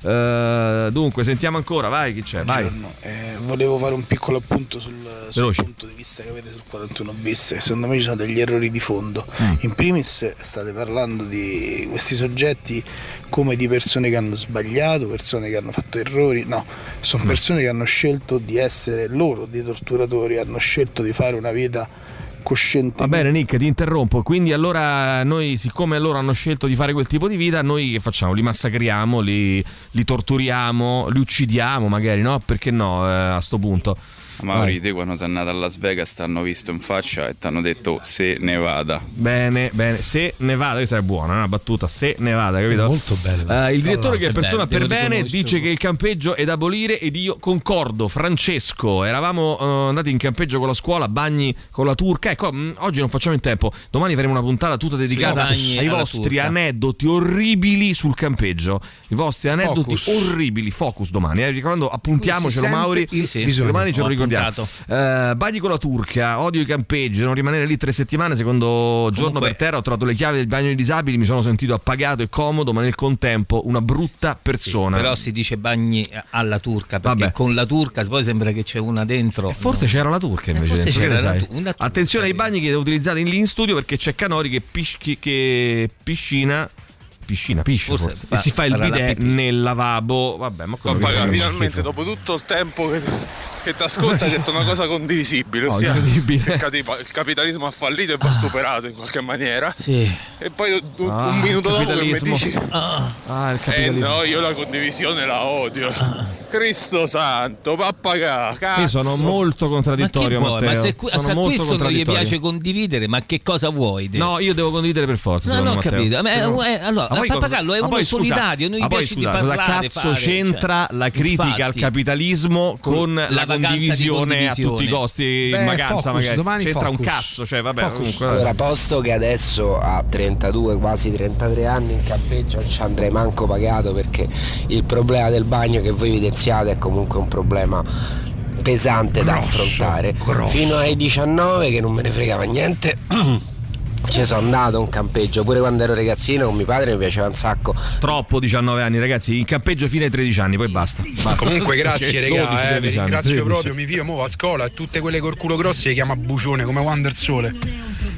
Uh, dunque sentiamo ancora, vai, chi c'è? Vai. Eh, volevo fare un piccolo appunto sul, sul punto di vista che avete sul quarantuno bis. Secondo me ci sono degli errori di fondo. mm. In primis state parlando di questi soggetti come di persone che hanno sbagliato, persone che hanno fatto errori. No, sono persone che hanno scelto di essere loro dei torturatori, hanno scelto di fare una vita coscientemente. Va bene, Nick, ti interrompo. Quindi allora noi, siccome loro hanno scelto di fare quel tipo di vita, noi che facciamo? Li massacriamo, li, li torturiamo, li uccidiamo magari, no? Perché no, eh, a sto punto? Mauri, te quando sei andato a Las Vegas ti hanno visto in faccia e ti hanno detto se ne vada. Bene, bene, se ne vada, questa è buona, una battuta, se ne vada, capito? È molto bella. Uh, il direttore, che è persona bello, per bene, dice che il campeggio è da abolire ed io concordo. Francesco, eravamo uh, andati in campeggio con la scuola, bagni con la turca. Ecco, mh, oggi non facciamo in tempo, domani faremo una puntata tutta dedicata sì, ai vostri turca. aneddoti orribili sul campeggio. I vostri aneddoti Focus. orribili. Focus domani, eh, ricordando, appuntiamocelo, Mauri. Sì, sì, sì, domani ce lo ricordiamo. Uh, bagni con la turca, odio i campeggi, non rimanere lì tre settimane. Secondo giorno Comunque... per terra ho trovato le chiavi del bagno dei disabili, mi sono sentito appagato e comodo, ma nel contempo una brutta persona. Sì, però si dice bagni alla turca, perché Vabbè. con la turca poi sembra che c'è una dentro. E forse no. c'era la turca invece. Eh, forse dentro, c'era la tu- una turca. Attenzione ai bagni che utilizzate lì in studio, perché c'è Canori che, pisci, che piscina piscina, piscia forse, forse. Fa, e si fa il bidet nel lavabo. Vabbè, ma oh, paga, finalmente schifo. Dopo tutto il tempo che, che ti ascolta hai detto una cosa condivisibile, no, ossia il, capi- il capitalismo ha fallito e va superato in qualche maniera. Sì. E poi un, ah, un minuto dopo che mi dici ah, ah, il eh no, io la condivisione la odio. Ah. Cristo santo, pappaga, cazzo. Io sono molto contraddittorio, ma Matteo. Ma se, qui, se a questo non gli piace condividere, ma che cosa vuoi? De? No, io devo condividere per forza. No, non ho Matteo. capito. Ma, no. eh, allora, ma Pappagallo è uno poi, solitario, non gli piace scusa, di parlare. Cosa cazzo fare, c'entra cioè, la critica infatti, al capitalismo con la, la condivisione, condivisione a tutti i costi? Beh, in vacanza, focus, magari domani c'entra focus. un cazzo, cioè vabbè. Comunque, allora, posto che adesso a trentadue, quasi trentatré anni in campeggio non ci andrei manco pagato, perché il problema del bagno che voi evidenziate è comunque un problema pesante da grosso, affrontare grosso. Fino ai diciannove che non me ne fregava niente. Ci sono andato a un campeggio pure quando ero ragazzino con mio padre, mi piaceva un sacco. Troppo diciannove anni, ragazzi, in campeggio fino ai tredici anni, poi basta, basta. Comunque grazie regà, eh, vi ringrazio tredici. Proprio, mi fido, mo a scuola e tutte quelle col culo grossi le chiama bucione come Wander Sole.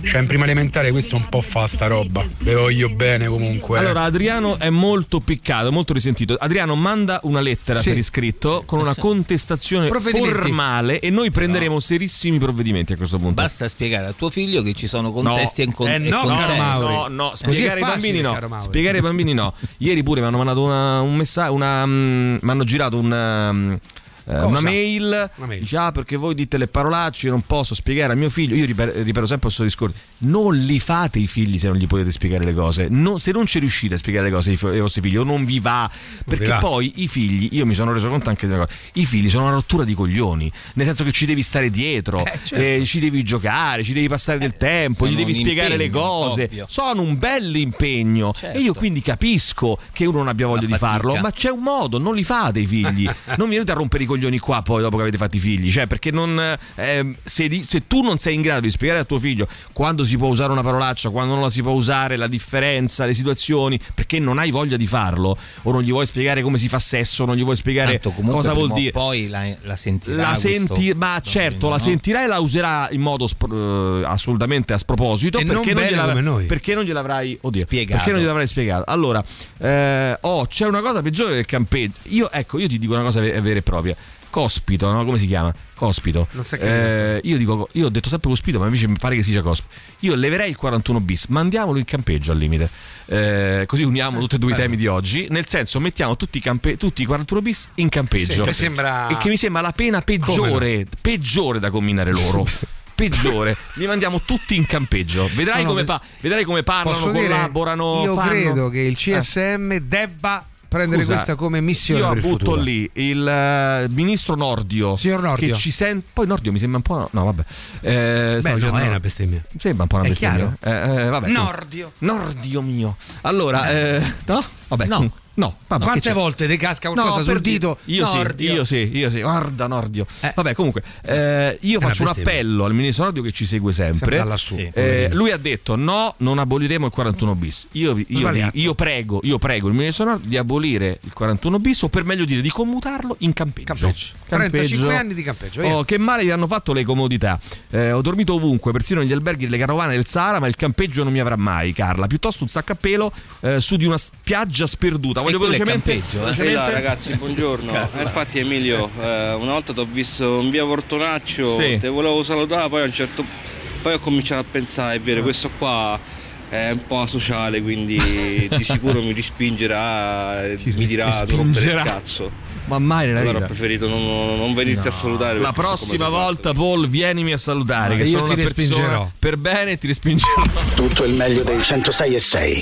cioè in prima elementare questo un po' fa sta roba. Ve voglio bene comunque. Allora Adriano è molto piccato, molto risentito. Adriano manda una lettera Sì. per iscritto con una contestazione formale e noi prenderemo serissimi provvedimenti a questo punto. Basta spiegare a tuo figlio che ci sono contesti No. e, con- Eh, e no, contesti. no, no, no, spiegare ai bambini no. Spiegare ai bambini no. Ieri pure mi hanno mandato una, un messaggio, una mi hanno girato una eh, una mail, Una mail. dice ah perché voi dite le parolacce, io non posso spiegare a mio figlio. Io ripeto, ripeto sempre questo discorso: non li fate i figli se non gli potete spiegare le cose. No, se non ci riuscite a spiegare le cose ai, ai vostri figli o non vi va, perché vi va. poi i figli, io mi sono reso conto anche di una cosa, i figli sono una rottura di coglioni, nel senso che ci devi stare dietro, Eh, certo. eh, ci devi giocare, ci devi passare del tempo, sono gli devi un spiegare le impegno, cose, ovvio. sono un bell'impegno. Certo. E io quindi capisco che uno non abbia voglia La di fatica. farlo, ma c'è un modo, non li fate i figli. Non venite a rompere i coglioni qua poi dopo che avete fatto i figli, cioè perché non eh, se, di- se tu non sei in grado di spiegare a tuo figlio quando si può usare una parolaccia, quando non la si può usare, la differenza, le situazioni, perché non hai voglia di farlo o non gli vuoi spiegare come si fa sesso, non gli vuoi spiegare Tanto comunque cosa vuol prima o dire, poi la, la sentirà la questo senti, ma bambino, certo la no? sentirà e la userà in modo spro- eh, assolutamente a sproposito, E non perché non, bene gliela- come noi. perché non gliel'avrai oddio, Spiegato. perché non gliel'avrai spiegato. Allora eh, oh, c'è una cosa peggiore del campeggio. Io ecco, io ti dico una cosa ve- vera e propria. Cospito, no? Come si chiama? Cospito. Non si è capito. Eh, io dico, io ho detto sempre cospito, ma invece mi pare che si sia cospito. Io leverei il quarantuno bis, mandiamolo in campeggio al limite. Eh, così uniamo tutti e due i temi di oggi. Nel senso, mettiamo tutti i, campe- tutti i quarantuno bis in campeggio. Sì, che sembra- E che mi sembra la pena peggiore, peggiore da comminare loro. Peggiore, li mandiamo tutti in campeggio. Vedrai, No, no, come, pa- vedrai come parlano, Posso dire, collaborano. io fanno. credo che il C S Eh. M debba prendere Scusa, questa come missione io per il butto futuro. lì il eh, ministro Nordio, Signor Nordio. che ci sente. Poi Nordio mi sembra un po', no vabbè, Beh, eh, stavo no, dicendo- è una bestemmia. sembra un po' una È bestemmia. Eh, eh, vabbè, Nordio. Nordio mio. Allora eh, no vabbè No. com- no vabbè, Quante che c'è? volte ti casca qualcosa No, sul per dire- dito? Io Nordio. sì, io sì, io sì. Guarda Nordio. Eh. Vabbè, comunque, eh, io È una faccio un bestemmia. appello al ministro Nordio che ci segue sempre. Sempre da lassù. Sì. Eh, lui ha detto no, non aboliremo il quarantuno bis. Io, vi- io, Sbagliato. io prego, io prego il ministro Nordio di abolire il quarantuno bis, o per meglio dire di commutarlo in campeggio. Campeggio. trentacinque anni di campeggio. via. Oh, che male vi hanno fatto le comodità. Eh, ho dormito ovunque, persino negli alberghi delle carovane del Sahara, ma il campeggio non mi avrà mai, Carla. Piuttosto un sacco a pelo eh, su di una spiaggia sperduta. Voglio quello è velocemente. campeggio, eh? velocemente- Ehi là, ragazzi, buongiorno. Eh, infatti Emilio, eh, una volta ti ho visto in via Portonaccio, Sì. te volevo salutare, poi a un certo poi ho cominciato a pensare, è vero, questo qua è un po' asociale, quindi di sicuro mi rispingerà, e Ti mi dirà di rompere il rispingerà. cazzo. Ma mai nella Allora ho vita. preferito non, non venirti a salutare. La perché so come prossima sei volta, Paul, vienimi a salutare. Ah, che io sono ti una persona respingerò. per bene e ti respingerò. Tutto il meglio dei centosei e sei.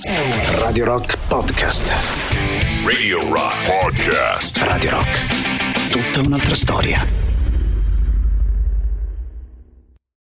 Radio Rock Podcast. Radio Rock Podcast. Radio Rock. Tutta un'altra storia.